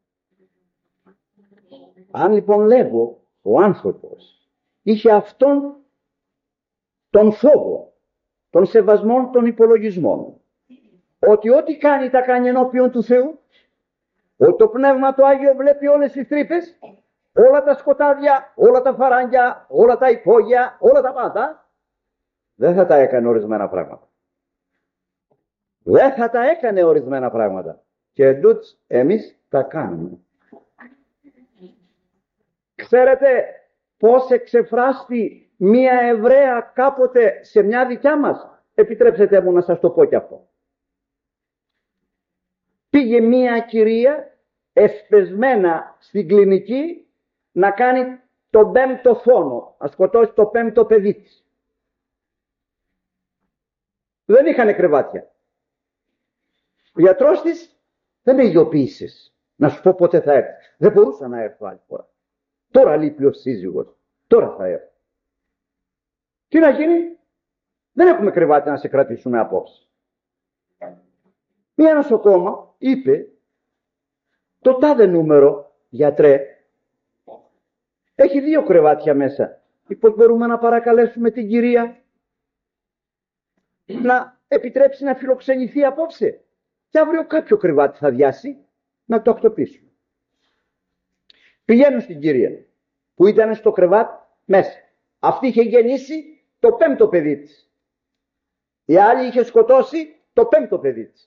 A: Αν λοιπόν λέγω ο άνθρωπος είχε αυτόν τον φόβο των σεβασμών των υπολογισμών, ότι ό,τι κάνει τα κάνει ενώπιον του Θεού, ότι το Πνεύμα το Άγιο βλέπει όλες τις τρύπες, όλα τα σκοτάδια, όλα τα φαράγγια, όλα τα υπόγεια, όλα τα πάντα, δεν θα τα έκανε ορισμένα πράγματα. Δεν θα τα έκανε ορισμένα πράγματα. Και εντούτοις εμείς τα κάνουμε. Ξέρετε πώς εξεφράστη μία Εβραία κάποτε σε μια δικιά μας. Επιτρέψτε μου να σας το πω κι αυτό. Πήγε μία κυρία εσπεσμένα στην κλινική να κάνει τον πέμπτο φόνο, να σκοτώσει το πέμπτο παιδί της. Δεν είχανε κρεβάτια. Ο γιατρός της δεν με ειδοποίησες να σου πω πότε θα έρθει. Δεν μπορούσα να έρθω άλλη φορά. Τώρα λείπει ο σύζυγος. Τώρα θα έρθω. Τι να γίνει? Δεν έχουμε κρεβάτια να σε κρατήσουμε απόψε. Μία νοσοκόμα είπε, το τάδε νούμερο, γιατρέ, έχει δύο κρεβάτια μέσα. Πώς μπορούμε να παρακαλέσουμε την κυρία να επιτρέψει να φιλοξενηθεί απόψε. Και αύριο κάποιο κρεβάτι θα διάσει να το ακτοπίσουμε. Πηγαίνω στην κυρία που ήταν στο κρεβάτι μέσα. Αυτή είχε γεννήσει το πέμπτο παιδί της. Η άλλη είχε σκοτώσει το πέμπτο παιδί της.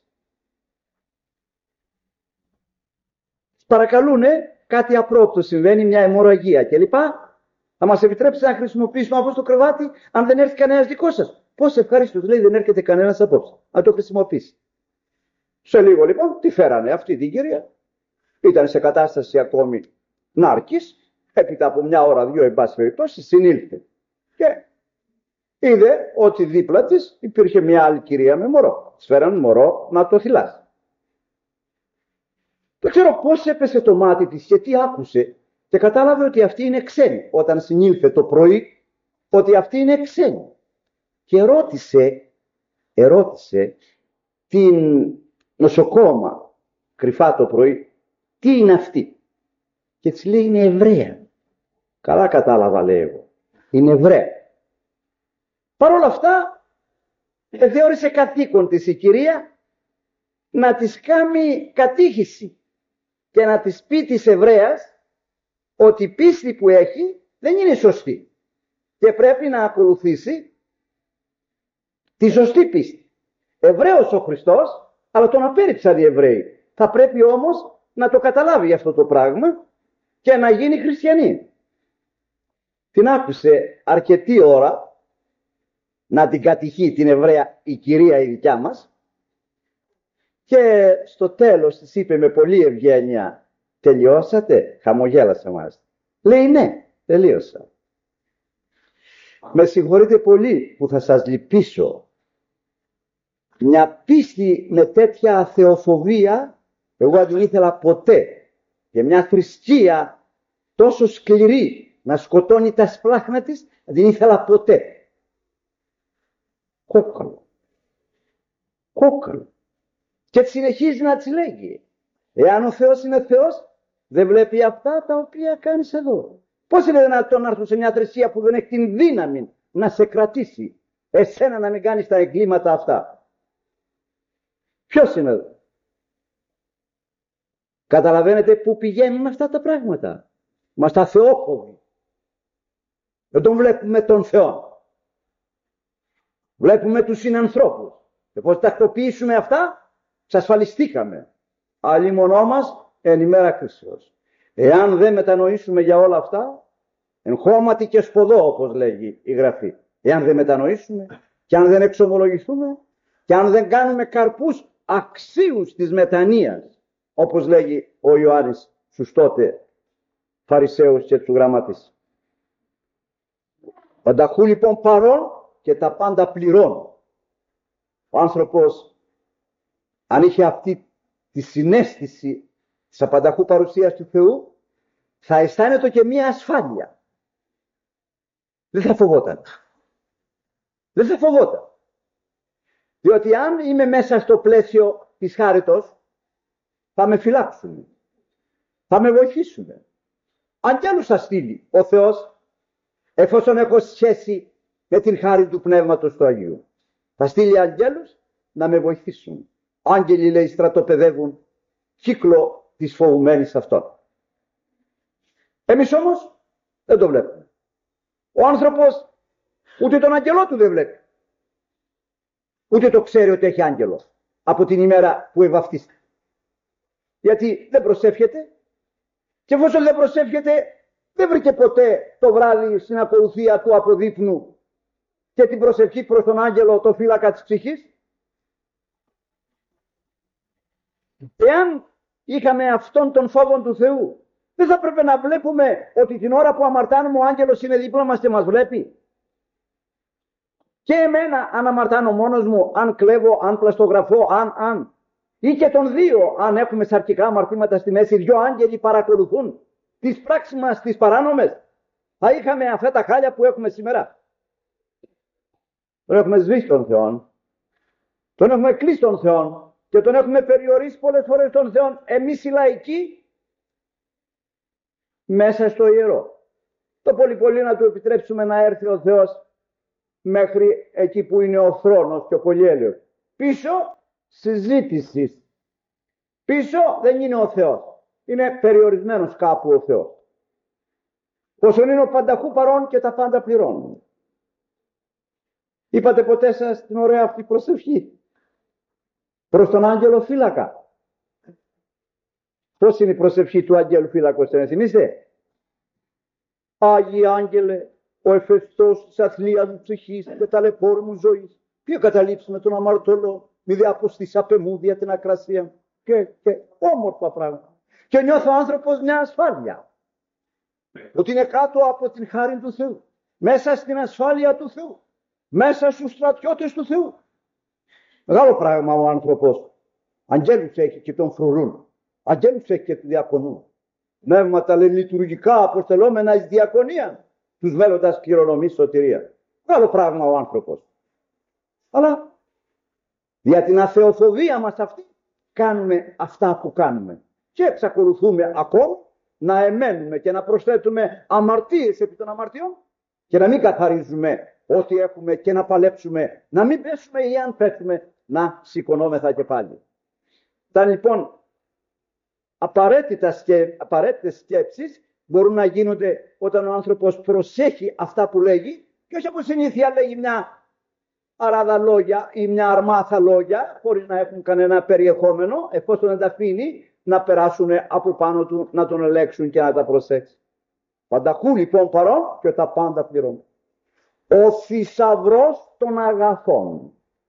A: Παρακαλούνε, κάτι απρόπτω συμβαίνει, μια αιμορραγία κλπ. Θα μας επιτρέψετε να χρησιμοποιήσουμε αυτό το κρεβάτι αν δεν έρθει κανένας δικό σας. Πώς ευχαριστώ, λέει, δεν έρχεται κανένας απόψε. Να το χρησιμοποιήσει. Σε λίγο λοιπόν, τι φέρανε αυτή την κυρία. Ήταν σε κατάσταση ακόμη νάρκης. Έπειτα από μια ώρα, δύο, εν πάση περιπτώσει, συνήλθε. Και είδε ότι δίπλα της υπήρχε μια άλλη κυρία με μωρό. Της φέραν μωρό να το θυλάσει. Δεν ξέρω πώς έπεσε το μάτι της και τι άκουσε και κατάλαβε ότι αυτή είναι ξένη. Όταν συνήλθε το πρωί, ότι αυτή είναι ξένη. Και ρώτησε, ερώτησε την νοσοκόμα κρυφά το πρωί, τι είναι αυτή? Και της λέει, είναι Εβραία. Καλά κατάλαβα, λέει εγώ. Είναι Εβραία. Παρ' όλα αυτά, θεώρησε καθήκον της η κυρία να της κάνει κατήχηση και να της πει της Εβραίας ότι η πίστη που έχει δεν είναι σωστή και πρέπει να ακολουθήσει τη σωστή πίστη. Εβραίος ο Χριστός, αλλά τον απέρριψαν οι Εβραίοι. Θα πρέπει όμως να το καταλάβει αυτό το πράγμα και να γίνει χριστιανή. Την άκουσε αρκετή ώρα να την κατηχεί την Εβραία η κυρία η δικιά μας και στο τέλος της είπε με πολλή ευγένεια, τελειώσατε? Χαμογέλασε μας. Λέει, ναι, τελείωσα. Με συγχωρείτε πολύ που θα σας λυπήσω. Μια πίστη με τέτοια αθεοφοβία, εγώ δεν την ήθελα ποτέ. Και μια θρησκεία τόσο σκληρή να σκοτώνει τα σπλάχνα της, δεν την ήθελα ποτέ. Κόκκαλο. Κόκκαλο. Και συνεχίζει να της λέγει. Εάν ο Θεός είναι Θεός, δεν βλέπει αυτά τα οποία κάνεις εδώ. Πώς είναι δυνατόν να έρθω σε μια θρησκεία που δεν έχει την δύναμη να σε κρατήσει, εσένα να μην κάνεις τα εγκλήματα αυτά? Ποιος είναι εδώ? Καταλαβαίνετε πού πηγαίνουν αυτά τα πράγματα? Είμαστε θεόφοβοι. Δεν τον βλέπουμε τον Θεό. Βλέπουμε τους συνανθρώπους. Και πώς τακτοποιήσουμε αυτά, εξασφαλιστήκαμε. Αλλήμονό μας εν ημέρα κρίσεως. Εάν δεν μετανοήσουμε για όλα αυτά, εν χώματι και σποδό, όπως λέγει η Γραφή. Εάν δεν μετανοήσουμε και αν δεν εξομολογηθούμε και αν δεν κάνουμε καρπούς αξίους της μετανοίας, όπως λέγει ο Ιωάννης στους τότε Φαρισαίους και τους γραμματείς. Πανταχού λοιπόν παρών και τα πάντα πληρών. Ο άνθρωπος, αν είχε αυτή τη συναίσθηση της απανταχού παρουσίας του Θεού, θα αισθάνεται και μία ασφάλεια. Δεν θα φοβόταν. Δεν θα φοβόταν. Διότι αν είμαι μέσα στο πλαίσιο της χάριτος, θα με φυλάξουν. Θα με βοηθήσουν. Αγγέλους θα στείλει ο Θεός, εφόσον έχω σχέση με την χάρη του Πνεύματος του Αγίου. Θα στείλει αγγέλους να με βοηθήσουν. Άγγελοι, λέει, στρατοπεδεύουν κύκλο της φοβουμένης αυτών. Εμείς όμως δεν το βλέπουμε. Ο άνθρωπος ούτε τον αγγελό του δεν βλέπει. Ούτε το ξέρει ότι έχει άγγελο από την ημέρα που ευαυτίστηκε. Γιατί δεν προσεύχεται, και εφόσον δεν προσεύχεται, δεν βρήκε ποτέ το βράδυ στην ακολουθία του αποδείπνου και την προσευχή προς τον άγγελο, το φύλακα της ψυχής. Εάν είχαμε αυτόν τον φόβο του Θεού, δεν θα πρέπει να βλέπουμε ότι την ώρα που αμαρτάνουμε ο άγγελος είναι δίπλα μας και μας βλέπει? Και εμένα, αν αμαρτάνω μόνος μου, αν κλέβω, αν πλαστογραφώ, αν, αν, ή και των δύο, αν έχουμε σαρκικά αμαρτήματα στη μέση, δυο άγγελοι παρακολουθούν τις πράξεις μας, τις παράνομες, θα είχαμε αυτά τα χάλια που έχουμε σήμερα. Τον έχουμε σβήσει τον Θεό, τον έχουμε κλείσει τον Θεό και τον έχουμε περιορίσει πολλές φορές τον Θεό, εμείς οι λαϊκοί, μέσα στο ιερό. Το πολύ πολύ να του επιτρέψουμε να έρθει ο Θεός μέχρι εκεί που είναι ο θρόνος και ο πολυέλαιος. Πίσω συζήτησης. Πίσω δεν είναι ο Θεός. Είναι περιορισμένος κάπου ο Θεός. Πόσον είναι ο πανταχού παρών και τα πάντα πληρώνουν. Είπατε ποτέ σας την ωραία αυτή προσευχή προς τον άγγελο φύλακα? Πώς είναι η προσευχή του αγγέλου φύλακος, την θυμίστε? Άγιε άγγελε, ο εφεστός της αθλίας μου ψυχής και ταλαιπώρου μου ζωής, ποιο καταλήψει με τον αμαρτωλό, μη δε αποστείς απ' εμού δια την ακρασία. Και, και όμορφα πράγματα. Και νιώθω ο άνθρωπος μια ασφάλεια. Ότι είναι κάτω από την χάρη του Θεού. Μέσα στην ασφάλεια του Θεού. Μέσα στους στρατιώτες του Θεού. Μεγάλο πράγμα ο άνθρωπος. Αγγέλους έχει και τον φρουρούν. Αγγέλους έχει και του διακονούν. Πνεύματα λέει λειτουργικά αποστελόμενα εις διακονία, τους μέλλοντας κληρονομής σωτηρία. Μεγάλο πράγμα ο άνθρωπος. Αλλά για την αθεοφοβία μας αυτή κάνουμε αυτά που κάνουμε. Και εξακολουθούμε ακόμα να εμένουμε και να προσθέτουμε αμαρτίες επί των αμαρτιών και να μην καθαρίζουμε ό,τι έχουμε και να παλέψουμε, να μην πέσουμε ή αν πέσουμε να σηκωνόμεθα και πάλι. Τα λοιπόν απαραίτητα σκε... απαραίτητες σκέψεις μπορούν να γίνονται όταν ο άνθρωπος προσέχει αυτά που λέγει και όχι από συνήθεια λέγει μια αράδα λόγια ή μια αρμάθα λόγια χωρίς να έχουν κανένα περιεχόμενο, εφόσον δεν τα αφήνει να περάσουν από πάνω του, να τον ελέγξουν και να τα προσέξει. Πανταχού λοιπόν παρών και τα πάντα πληρώνουν. Ο θησαυρός των αγαθών.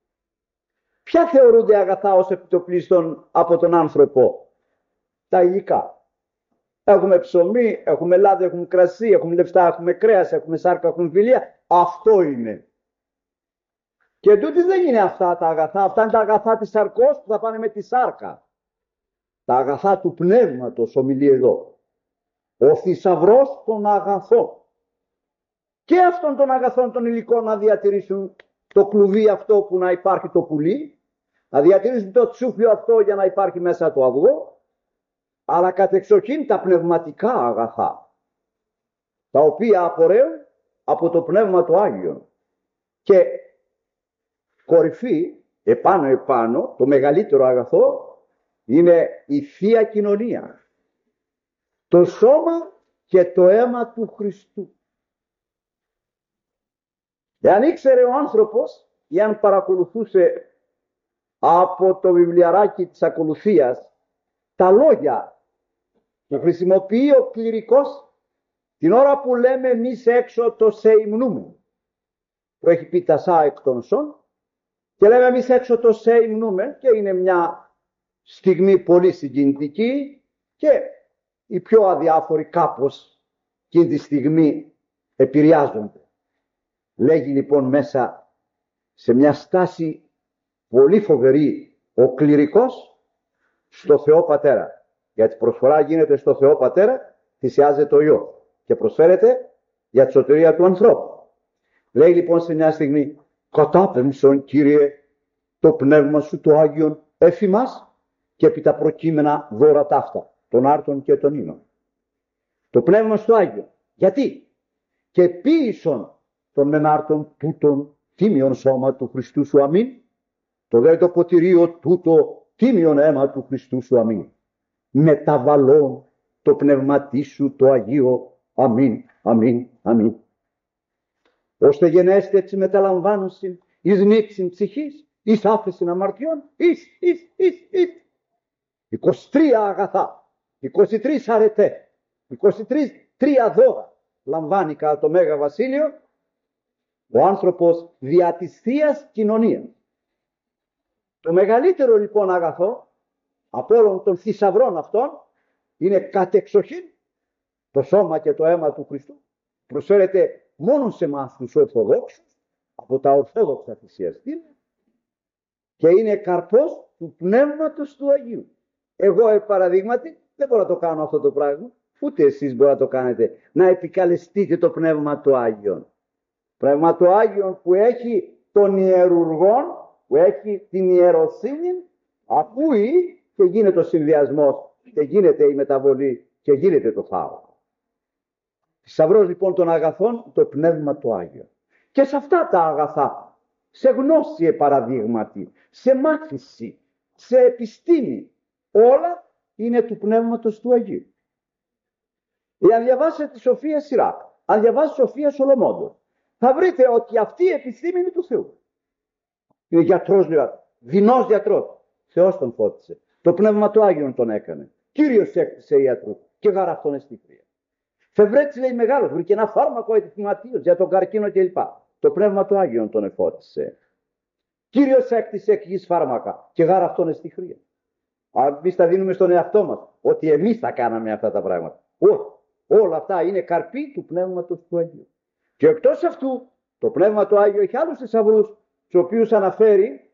A: Ποια θεωρούνται αγαθά ως επιτοπλίστων από τον άνθρωπο? Τα υλικά. Έχουμε ψωμί, έχουμε λάδι, έχουμε κρασί, έχουμε λεφτά, έχουμε κρέας, έχουμε σάρκα, έχουμε φιλία. αυτό είναι. Και τούτοι δεν είναι αυτά τα αγαθά, αυτά είναι τα αγαθά της σαρκός που θα πάνε με τη σάρκα. Τα αγαθά του πνεύματος ομιλεί εδώ. Ο θησαυρός των αγαθών. Και αυτών των αγαθών των υλικών να διατηρήσουν το κλουβί αυτό που να υπάρχει το πουλί, να διατηρήσουν το τσούφιο αυτό για να υπάρχει μέσα το αυγό, αλλά κατεξοχήν τα πνευματικά αγαθά, τα οποία απορρέουν από το Πνεύμα του Άγιον. Και κορυφή, επάνω επάνω, το μεγαλύτερο αγαθό, είναι η Θεία Κοινωνία. Το σώμα και το αίμα του Χριστού. Εάν ήξερε ο άνθρωπος, ή αν παρακολουθούσε από το βιβλιαράκι της ακολουθίας τα λόγια που χρησιμοποιεί ο κληρικός την ώρα που λέμε εμείς έξω το σε υμνούμε, που έχει πει τα σα εκ των σων, και λέμε εμείς έξω το σε υμνούμε, και είναι μια στιγμή πολύ συγκινητική και οι πιο αδιάφοροι κάπως εκείνη τη στιγμή επηρεάζονται. Λέγει λοιπόν μέσα σε μια στάση πολύ φοβερή ο κληρικός στο Θεό Πατέρα. Γιατί προσφορά γίνεται στο Θεό Πατέρα, θυσιάζεται το Υιό και προσφέρεται για τη σωτηρία του ανθρώπου. Λέει λοιπόν σε μια στιγμή, κατάπεμψον Κύριε το πνεύμα σου το Άγιον έφη μας, και επί τα προκείμενα δώρα ταύτα των άρτων και των ίνων. Το πνεύμα στο Άγιο. Γιατί? Και ποίησον των μενάρτων τούτων τίμιον σώμα του Χριστού σου αμήν, το δε το ποτηρίο τούτο τίμιον αίμα του Χριστού σου αμήν. Μεταβαλών το πνευματί σου το Αγίο αμήν, αμήν, αμήν. Ώστε γενέστε έτσι μεταλαμβάνωσιν εις νύξιν ψυχής, εις άφεσιν αμαρτιών, εις, εις, εις, εις. είκοσι τρία αγαθά, είκοσι τρία αρετέ, είκοσι τρία δώρα λαμβάνει κατά το Μέγα Βασίλειο ο άνθρωπος δια της Θείας Κοινωνίας. Το μεγαλύτερο λοιπόν αγαθό από όλων των θησαυρών αυτών είναι κατεξοχήν το σώμα και το αίμα του Χριστού. Προσφέρεται μόνο σε εμάς τους Ορθοδόξους από τα Ορθόδοξα θυσιαστήρια και είναι καρπός του Πνεύματος του Αγίου. Εγώ επ' παραδείγματι δεν μπορώ να το κάνω αυτό το πράγμα, ούτε εσείς μπορείτε να το κάνετε, να επικαλεστείτε το Πνεύμα του Άγιον. Πνεύμα του Άγιον που έχει τον ιερουργόν, που έχει την ιεροσύνη, ακούει και γίνεται ο συνδυασμός και γίνεται η μεταβολή και γίνεται το θαύμα. Θησαυρός λοιπόν των αγαθών, το Πνεύμα του Άγιο. Και σε αυτά τα αγαθά, σε γνώση παραδείγματι, σε μάθηση, σε επιστήμη, όλα είναι του Πνεύματος του Αγίου. Εάν διαβάσετε τη Σοφία Σιράκ, αν διαβάσετε τη Σοφία Σολομόντο, θα βρείτε ότι αυτή η επιστήμη είναι του Θεού. Είναι γιατρός, λέει, δεινός γιατρός. Θεός τον φώτισε. Το Πνεύμα του Άγιον τον έκανε. Κύριος έκτισε ιατρού και γαραυτόν εστιφρία. Φευρέτης, λέει, μεγάλος, βρήκε ένα φάρμακο ετοιμματίος για τον καρκίνο κλπ. Το Πνεύμα του Άγιον τον εφώτισε. Κύριος έκτισε εκγείς φάρμακα και γαραυτόν εστιφρία. Εμείς τα δίνουμε στον εαυτό μας, ότι εμείς θα κάναμε αυτά τα πράγματα. Όχι. Όλα αυτά είναι καρποί του Πνεύματος του Αγίου. Και εκτός αυτού, το Πνεύμα του Άγιο έχει άλλους θησαυρούς, τους οποίους αναφέρει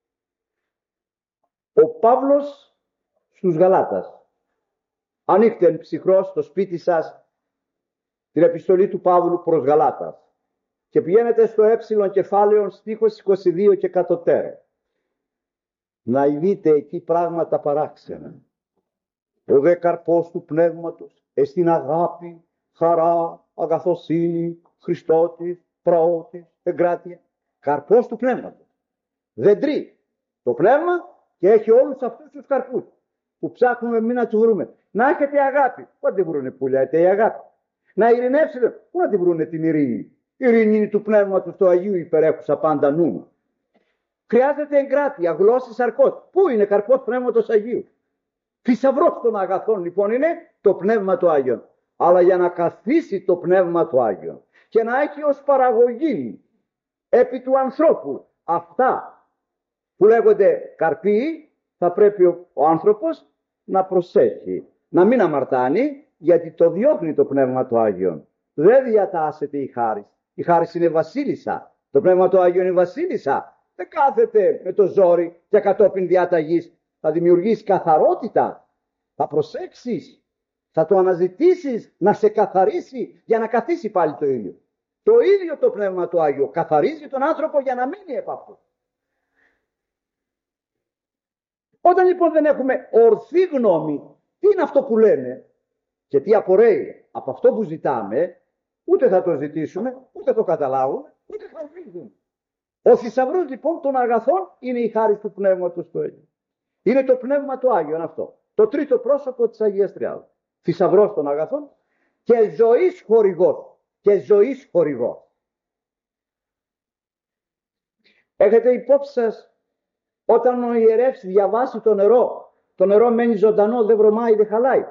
A: ο Παύλος στους Γαλάτας. Ανοίχτε ψυχρός στο σπίτι σας την επιστολή του Παύλου προς Γαλάτας και πηγαίνετε στο ε κεφάλαιο στίχος είκοσι δύο και κατωτέρα. Να δείτε εκεί πράγματα παράξενα. Ο δε καρπός του Πνεύματος εστιν αγάπη, χαρά, αγαθοσύνη, Χριστότης, πραότης, εγκράτεια. Καρπός του Πνεύματος. Δεντρεί το Πνεύμα και έχει όλους αυτούς τους καρπούς που ψάχνουμε εμείς να τους βρούμε. Να έχετε αγάπη. Πού να τη βρούνε που λέτε η αγάπη. Να ειρηνεύσετε. Πού να τη βρούνε την ειρήνη. Η ειρήνη είναι του Πνεύματος του Αγίου υπερέχουσα πάντα νου. Χρειάζεται εγκράτεια, γλώσσης σαρκός. Πού είναι καρπός Πνεύματος Αγίου. Θησαυρός των αγαθών λοιπόν είναι το Πνεύμα του Άγιον. Αλλά για να καθίσει το Πνεύμα του Άγιον και να έχει ως παραγωγή επί του ανθρώπου αυτά που λέγονται καρποί, θα πρέπει ο, ο άνθρωπος να προσέχει, να μην αμαρτάνει, γιατί το διώχνει το Πνεύμα του Άγιον. Δεν διατάσσεται η χάρις, Η χάρις είναι βασίλισσα. Το Πνεύμα του Άγιο είναι βασίλισσα. Δεν κάθεται με το ζόρι και κατόπιν διάταγης. Θα δημιουργήσει καθαρότητα. Θα προσέξεις. Θα το αναζητήσεις να σε καθαρίσει για να καθίσει πάλι το ίδιο. Το ίδιο το Πνεύμα του Άγιο καθαρίζει τον άνθρωπο για να μείνει επ' αυτού. Όταν λοιπόν δεν έχουμε ορθή γνώμη, τι είναι αυτό που λένε και τι απορρέει από αυτό που ζητάμε, ούτε θα το ζητήσουμε, ούτε το καταλάβουμε, ούτε θα βρούμε. Ο θησαυρός λοιπόν των αγαθών είναι η χάρις του Πνεύματος του Αγίου. Είναι το Πνεύμα του Άγιο, είναι αυτό. Το τρίτο πρόσωπο της Αγίας Τριάδας. Θησαυρός των αγαθών και ζωής χορηγός. Και ζωής χορηγός. Έχετε υπόψη σας, όταν ο ιερεύς διαβάσει το νερό, το νερό μένει ζωντανό, δεν βρωμάει, δεν χαλάει.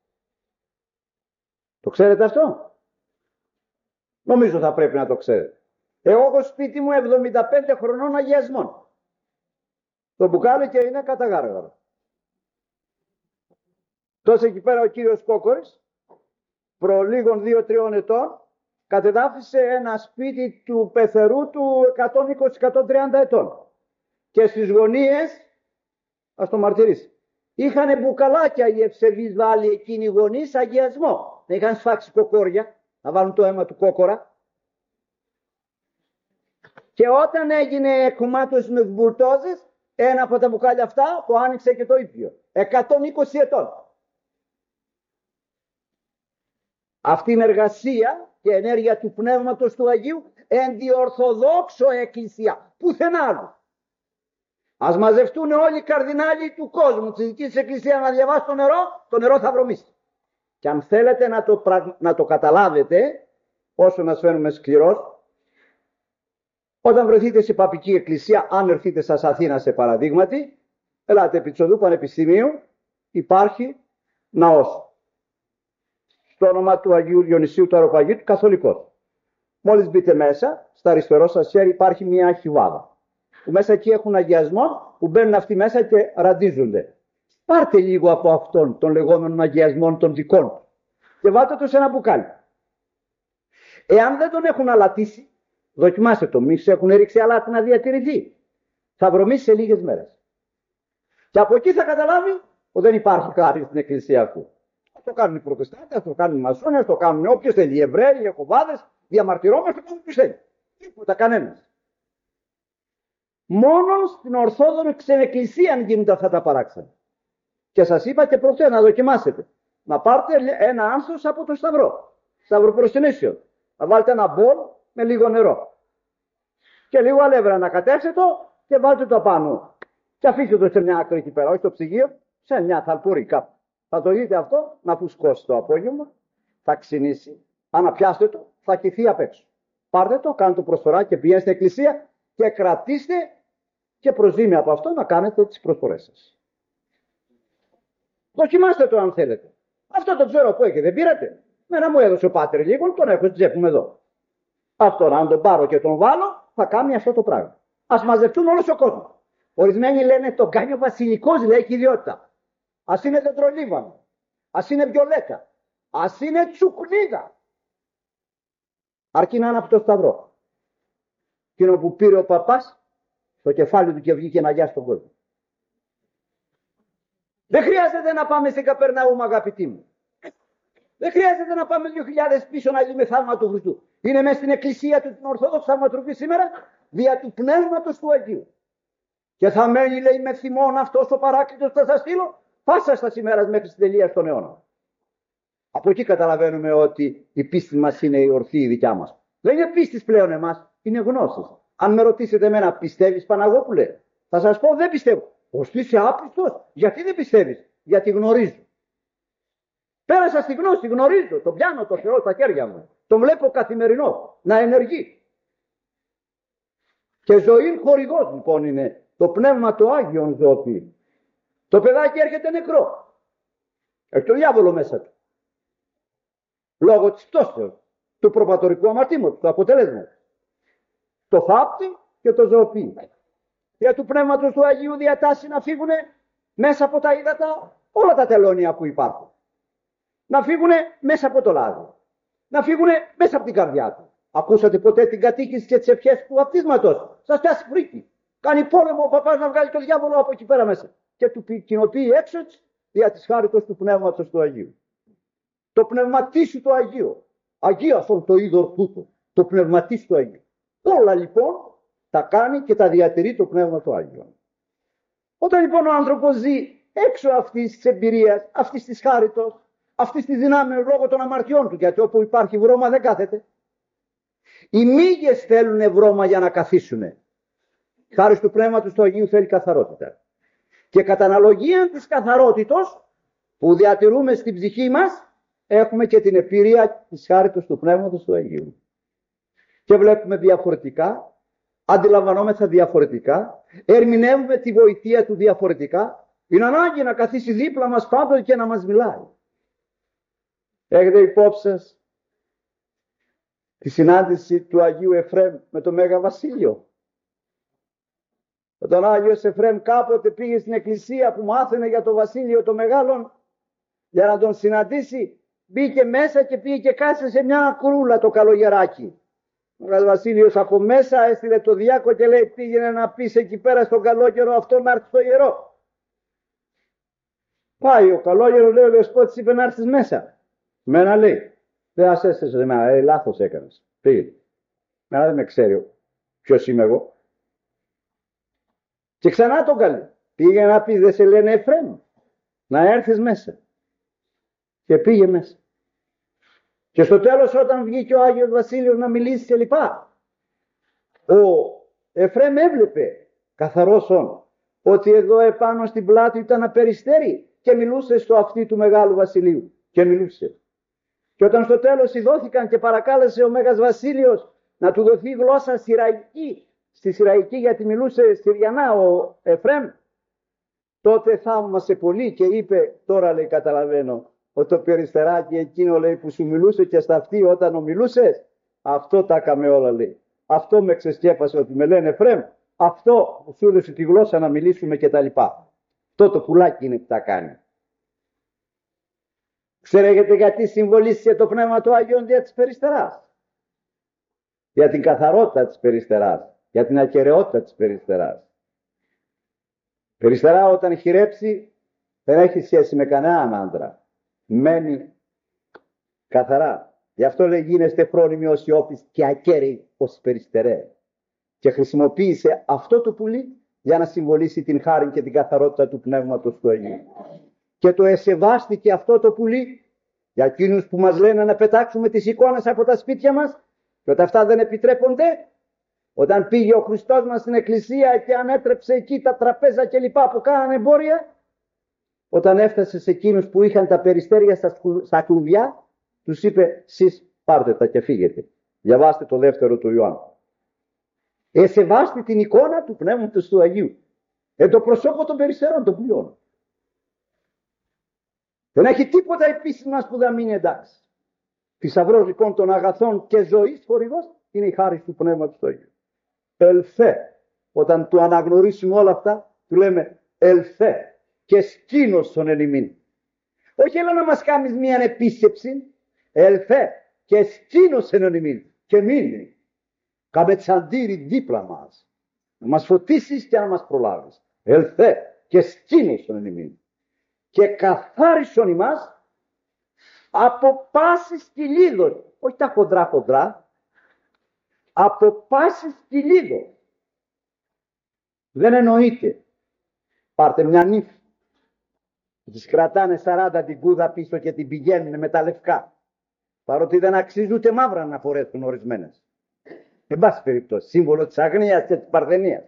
A: Το ξέρετε αυτό? Νομίζω θα πρέπει να το ξέρετε. Εγώ έχω σπίτι μου εβδομήντα πέντε χρονών αγιασμών. Το μπουκάλι και είναι κατά γάργαρο. Τόσο εκεί πέρα ο κύριος Κόκορης, προ λίγων δύο τριών ετών, κατεδάφισε ένα σπίτι του πεθερού του εκατόν είκοσι με εκατόν τριάντα ετών. Και στις γωνίες, ας το μαρτυρήσει, είχαν μπουκαλάκια οι ευσεβείς βάλει εκείνοι οι γονείς αγιασμό. Δεν είχαν σφάξει κοκόρια, να βάλουν το αίμα του κόκορα. Και όταν έγινε εκμάτωση με μπουρτόζες, ένα από τα μπουκάλια αυτά το άνοιξε και το ήπιο. εκατόν είκοσι ετών. Αυτή είναι εργασία και ενέργεια του Πνεύματος του Αγίου εν τη Ορθοδόξο Εκκλησία. Πουθενά άλλο. Ας μαζευτούν όλοι οι καρδινάλοι του κόσμου της δικής Εκκλησίας να διαβάσουν το νερό, το νερό θα βρωμίσει. Και αν θέλετε να το, να το καταλάβετε, όσο να σφαίνουμε σκληρός, όταν βρεθείτε σε παπική εκκλησία, αν έρθετε σας Αθήνα σε παραδείγματι, ελάτε επί Τσοδού Πανεπιστημίου, υπάρχει ναός. Στο όνομα του Αγίου Διονυσίου του Αεροπαγίτου, καθολικός. Μόλις μπείτε μέσα, στα αριστερό σας χέρι υπάρχει μια χιβάδα. Που μέσα εκεί έχουν αγιασμό, που μπαίνουν αυτοί μέσα και ραντίζονται. Πάρτε λίγο από αυτόν των λεγόμενων αγιασμών των δικών του και βάλτε το σε ένα μπουκάλι. Εάν δεν τον έχουν αλατίσει, δοκιμάστε το, μη σε έχουν ρίξει αλάτι να διατηρηθεί. Θα βρωμίσει σε λίγες μέρες. Και από εκεί θα καταλάβει ότι δεν υπάρχει χάρη στην εκκλησία αυτού. Ας το κάνουν οι Προτεστάντες, ας το κάνουν οι Μασόνες, ας το κάνουν όποιος θέλει, οι Εβραίοι, οι Ιακωβάδες, διαμαρτυρόμαστε, το κάνουν ποιος θέλει. Τίποτα, κανένας. Μόνο στην Ορθόδοξη Εκκλησία γίνονται αυτά τα παράξενα. Και σας είπα και προχθές να δοκιμάσετε. Να πάρετε ένα άνθος από το σταυρό, σταυροπροστινήσιο. Να βάλετε ένα μπολ με λίγο νερό. Και λίγο αλεύρι να κατέψετε το και βάλτε το πάνω. Και αφήστε το σε μια άκρη εκεί πέρα, όχι στο ψυγείο, σε μια θαλπούρη κάπου. Θα το δείτε αυτό να φουσκώσει το απόγευμα, θα ξυνήσει. Αν πιάσετε το, θα κηθεί απ' έξω. Πάρτε το, κάντε το προσφορά και πηγαίνετε στην εκκλησία και κρατήστε και προζήμια από αυτό να κάνετε τις προσφορές σας. Δοκιμάστε το αν θέλετε. Αυτό το ξέρω που έχετε, δεν πήρατε. Μένα μου έδωσε ο πάτερ λίγο, τον έχω στην τσέπη μου εδώ. Αυτό αν τον πάρω και τον βάλω, θα κάνει αυτό το πράγμα. Ας μαζευτούν όλος ο κόσμος. Ορισμένοι λένε τον κάνει ο βασιλικός, λέει, έχει ιδιότητα. Ας είναι δεντρολίβανο, ας είναι βιολέτα, ας είναι τσουκνίδα. Αρκεί να είναι από το σταυρό. Εκείνο που πήρε ο παπάς στο κεφάλι του και βγήκε να γιάσει τον κόσμο. Δεν χρειάζεται να πάμε στην Καπερναούμ, αγαπητοί μου. Δεν χρειάζεται να πάμε δύο χιλιάδες πίσω να δούμε θαύμα του Χριστού. Είναι μέσα στην εκκλησία του την Ορθόδοξη θαυματροφή σήμερα δια του Πνεύματος του Αγίου. Και θα μένει, λέει, με θυμόν αυτός ο παράκλητος που θα σας στείλω πάσα στα ημέρας μέχρι στην τελεία στον αιώνα. Από εκεί καταλαβαίνουμε ότι η πίστη μας είναι η ορθή η δικιά μας. Δεν είναι πίστη πλέον εμάς, είναι γνώση. Αν με ρωτήσετε εμένα, πιστεύεις Παναγόπουλε, θα σας πω δεν πιστεύω. Ως είσαι άπιστος, γιατί δεν πιστεύεις? Γιατί γνωρίζω. Πέρασα στη γνώση, γνωρίζω, το πιάνω το Θεό στα χέρια μου. Τον βλέπω καθημερινό να ενεργεί. Και ζωή χορηγός λοιπόν είναι το Πνεύμα το Άγιον ζωοποιεί. Το παιδάκι έρχεται νεκρό. Έχει το διάβολο μέσα του. Λόγω της πτώσεως, του προπατορικού αμαρτήματος, του αποτελέσματος. Το θάπτει και το ζωοποιεί. Για του Πνεύματος του Αγίου διατάσσει να φύγουν μέσα από τα ύδατα όλα τα τελώνια που υπάρχουν. Να φύγουν μέσα από το λάδι. Να φύγουν μέσα από την καρδιά του. Ακούσατε ποτέ την κατοίκηση και τις ευχές του βαπτίσματος? Σας πιάσει φρίκι. Κάνει πόλεμο ο παπάς να βγάλει το διάβολο από εκεί πέρα μέσα. Και του κοινοποιεί έξω δια της χάριτος του Πνεύματος του Αγίου. Το πνευματίσου το Αγίο. Αγίασον το είδωρ τούτο. Το πνευματίσου το Αγίο. Όλα λοιπόν τα κάνει και τα διατηρεί το Πνεύμα του Άγιο. Όταν λοιπόν ο άνθρωπος ζει έξω αυτής της εμπειρίας, αυτής της χάριτος, αυτής της δυνάμεως λόγω των αμαρτιών του, γιατί όπου υπάρχει βρώμα δεν κάθεται. Οι μύγες θέλουν βρώμα για να καθίσουνε. Χάρις του Πνεύματος του Αγίου θέλει καθαρότητα. Και κατά αναλογία της καθαρότητος που διατηρούμε στην ψυχή μας, έχουμε και την εμπειρία της χάριτος του Πνεύματος του Αγίου. Και βλέπουμε διαφορετικά, αντιλαμβανόμεθα διαφορετικά, ερμηνεύουμε τη βοηθεία του διαφορετικά. Είναι ανάγκη να καθίσει δίπλα μας πάντοτε και να μας μιλάει. Έχετε υπόψη σας τη συνάντηση του Αγίου Εφραίμ με τον Μέγα Βασίλειο? Όταν ο Άγιος Εφραίμ κάποτε πήγε στην εκκλησία που μάθαινε για τον Βασίλειο το Μεγάλον για να τον συναντήσει, μπήκε μέσα και πήγε και κάθισε σε μια κρούλα το καλογεράκι. Ο Βασίλειος από μέσα έστειλε το διάκο και λέει: πήγαινε να πεις εκεί πέρα στον καλόγερο αυτό να έρθει στο ιερό. Πάει ο καλόγερο, λέει ο Δεσπότης, είπε να έρθεις μέσα. Μένα λέει: δεν ας έστεσαι εμένα, ε, λάθος έκανες. Πήγε. Μένα δεν με ξέρει ποιος είμαι εγώ. Και ξανά τον καλεί. Πήγε να πεις, δεν σε λένε Εφραίμ, να έρθεις μέσα. Και πήγε μέσα. Και στο τέλος όταν βγήκε ο Άγιος Βασίλειος να μιλήσει και λοιπά, ο Εφραίμ έβλεπε καθαρός όν ότι εδώ επάνω στην πλάτη ήταν ένα περιστέρι και μιλούσε στο αυτί του Μεγάλου Βασιλείου. Και μιλούσε. Και όταν στο τέλος ειδώθηκαν και παρακάλεσε ο Μέγας Βασίλειος να του δοθεί γλώσσα συραϊκή, στη συραϊκή γιατί μιλούσε συριανά ο Εφραίμ, τότε θαύμασε πολύ και είπε: τώρα, λέει, καταλαβαίνω ότι το περιστεράκι εκείνο, λέει, που σου μιλούσε και στα αυτή όταν ομιλούσες, αυτό τα έκαμε όλα, λέει. Αυτό με ξεσκέπασε ότι με λένε Εφραίμ, αυτό σου έδωσε τη γλώσσα να μιλήσουμε και τα λοιπά. Αυτό το πουλάκι είναι που τα κάνει. Ξέρετε γιατί συμβολίστηκε το Πνεύμα του Άγιον δια της περιστεράς? Για την καθαρότητα της περιστεράς, για την ακεραιότητα της περιστεράς. Περιστερά όταν χειρέψει δεν έχει σχέση με κανέναν άντρα. Μένει καθαρά. Γι' αυτό λέει: γίνεστε φρόνιμοι ως Ιώπης και ακέραιοι ως περιστερέ. Και χρησιμοποίησε αυτό το πουλί για να συμβολήσει την χάρη και την καθαρότητα του Πνεύματος του Αγίου. Και το εσεβάστηκε αυτό το πουλί για εκείνους που μας λένε να πετάξουμε τις εικόνες από τα σπίτια μας, και όταν αυτά δεν επιτρέπονται, όταν πήγε ο Χριστός μας στην εκκλησία και ανέτρεψε εκεί τα τραπέζα και λοιπά που κάνανε εμπόρια, όταν έφτασε σε εκείνους που είχαν τα περιστέρια στα, στα κλουβιά, τους είπε: εσείς πάρτε τα και φύγετε. Διαβάστε το δεύτερο του Ιωάννου. Εσεβάστε την εικόνα του Πνεύματος του Αγίου. Εν το προσώπο των περιστερών των πουλιών. Δεν έχει τίποτα επίσημα που δεν μείνει εντάξει. Θησαυρός λοιπόν των αγαθών και ζωής χορηγός είναι η χάρη του Πνεύματος του Αγίου. Ελθέ. Όταν του αναγνωρίσουμε όλα αυτά, του λέμε: ελθέ και σκήνωσον εν ημίν. Όχι έλα να μας κάνεις μια επίσκεψη. Ελθέ και σκήνωσον εν ημίν. Και μείνει. Κάμε τσαντήρι δίπλα μας. Να μας φωτίσεις και να μας προλάβεις. Ελθέ και σκήνωσον εν ημίν. Και καθάρισον ημάς από πάσης κυλίδων. Όχι τα χοντρά χοντρά. Από πάσης κυλίδων. Δεν εννοείται. Πάρτε μια νύφη. Τις κρατάνε σαράντα την κούδα πίσω και την πηγαίνουν με τα λευκά. Παρότι δεν αξίζει ούτε μαύρα να φορέσουν ορισμένες. Εν πάση περιπτώσει, σύμβολο της αγνίας και της παρθενίας.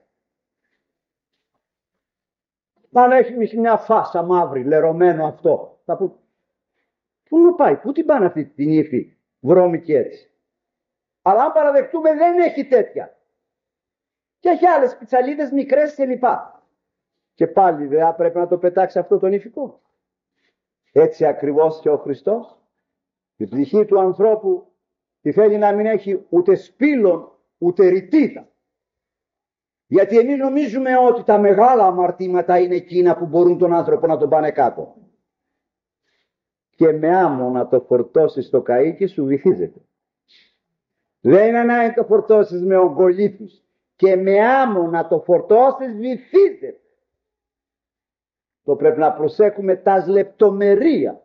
A: Αν έχει μια φάσα μαύρη, λερωμένο αυτό, θα πω: πού να πάει, πού την πάνε αυτή την ύφη, βρώμικη έτσι. Αλλά αν παραδεχτούμε δεν έχει τέτοια. Και έχει άλλες πιτσαλίδες μικρές και λοιπά. Και πάλι δεν πρέπει να το πετάξει αυτό τον ύφικο. Έτσι ακριβώς και ο Χριστός. Η ψυχή του ανθρώπου τη θέλει να μην έχει ούτε σπήλον ούτε ρητίδα. Γιατί εμείς νομίζουμε ότι τα μεγάλα αμαρτήματα είναι εκείνα που μπορούν τον άνθρωπο να τον πάνε κάτω. Και με άμμο να το φορτώσει στο καΐκι σου βυθίζεται. Δεν είναι ανάγκη να το φορτώσεις με ογκολίθους και με άμμο να το φορτώσεις βυθίζεται. Το πρέπει να προσέχουμε τας λεπτομερία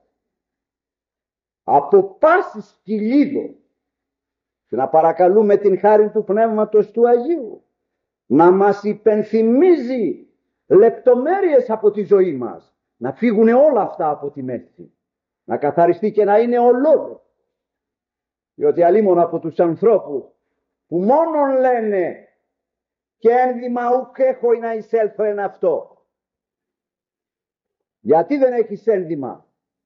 A: από πάση σκυλίδο και να παρακαλούμε την χάρη του Πνεύματος του Αγίου να μας υπενθυμίζει λεπτομέρειες από τη ζωή μας, να φύγουν όλα αυτά από τη μέση, να καθαριστεί και να είναι ολόκληρο. Διότι αλλήμον από τους ανθρώπους που μόνον λένε και ένδυμα ουκ έχω να εισέλθω εν αυτό. Γιατί δεν έχεις ένδυμα?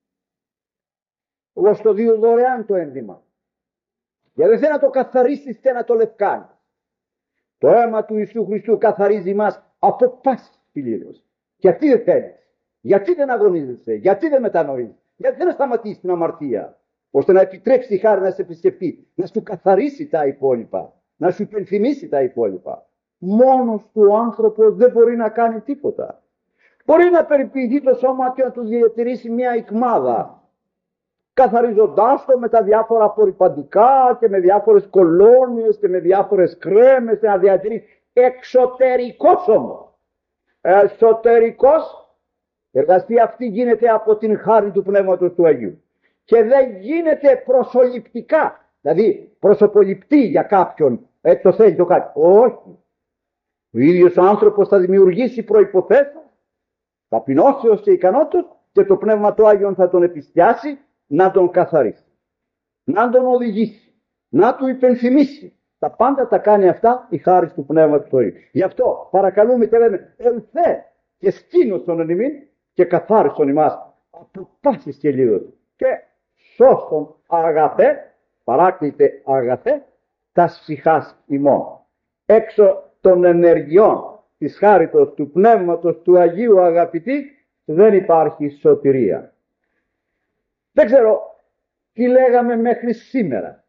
A: Εγώ στο δίνω δωρεάν το ένδυμα. Γιατί δεν θέλω να το καθαρίσεις και να το λευκάνεις. Το αίμα του Ιησού Χριστού καθαρίζει μας από πάση πλήρως. Γιατί δεν θέλεις? Γιατί δεν αγωνίζεσαι? Γιατί δεν μετανοείς? Γιατί δεν σταματήσεις την αμαρτία? Ώστε να επιτρέψει τη χάρη να σε επισκεφτεί, να σου καθαρίσει τα υπόλοιπα, να σου υπενθυμίσει τα υπόλοιπα. Μόνος του ο άνθρωπος δεν μπορεί να κάνει τίποτα. Μπορεί να περιποιηθεί το σώμα και να του διατηρήσει μια ικμάδα, καθαριζοντάς το με τα διάφορα απορρυπαντικά και με διάφορες κολόνιες και με διάφορες κρέμες και να διατηρήσει. Εξωτερικός όμως, εσωτερικός, εργασία αυτή γίνεται από την χάρη του Πνεύματος του Αγίου. Και δεν γίνεται προσωπικά, δηλαδή προσωποληπτή για κάποιον, έτσι το θέλει το κάτι. Όχι. Ο ίδιος ο άνθρωπος θα δημιουργήσει προϋποθέσεις, ταπεινώσεως και ικανότητας και το Πνεύμα του Άγιον θα τον επιστιάσει να τον καθαρίσει, να τον οδηγήσει, να του υπενθυμίσει. Τα πάντα τα κάνει αυτά η χάρη του Πνεύματος του Αγίου. Γι' αυτό παρακαλούμε και λέμε ελθέ και σκήνωσον εν ημίν και καθάρισον ημάς από πάσης και λίγος. Και σώστον αγαθέ, παράκλητε αγαθέ, τας ψυχάς ημών. Έξω των ενεργειών της χάριτος του Πνεύματος του Αγίου, αγαπητοί, δεν υπάρχει σωτηρία. Δεν ξέρω τι λέγαμε μέχρι σήμερα.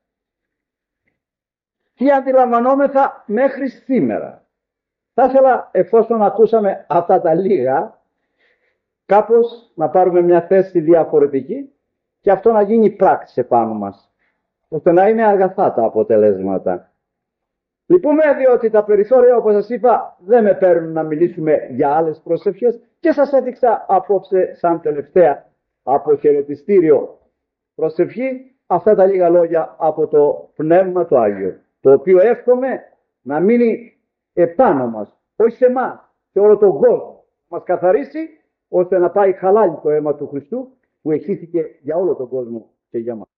A: Τι αντιλαμβανόμεθα μέχρι σήμερα. Θα ήθελα, εφόσον ακούσαμε αυτά τα λίγα, κάπως να πάρουμε μια θέση διαφορετική και αυτό να γίνει πράξη επάνω μας, ώστε να είναι αγαθά τα αποτελέσματα. Λυπούμε διότι τα περιθώρια, όπως σας είπα, δεν με παίρνουν να μιλήσουμε για άλλες προσευχές και σας έδειξα απόψε σαν τελευταία αποχαιρετιστήριο προσευχή αυτά τα λίγα λόγια από το Πνεύμα του Άγιο, το οποίο εύχομαι να μείνει επάνω μας, όχι σε εμάς, σε όλο τον κόσμο, μας καθαρίσει ώστε να πάει χαλάλι το αίμα του Χριστού που εξήθηκε για όλο τον κόσμο και για μας.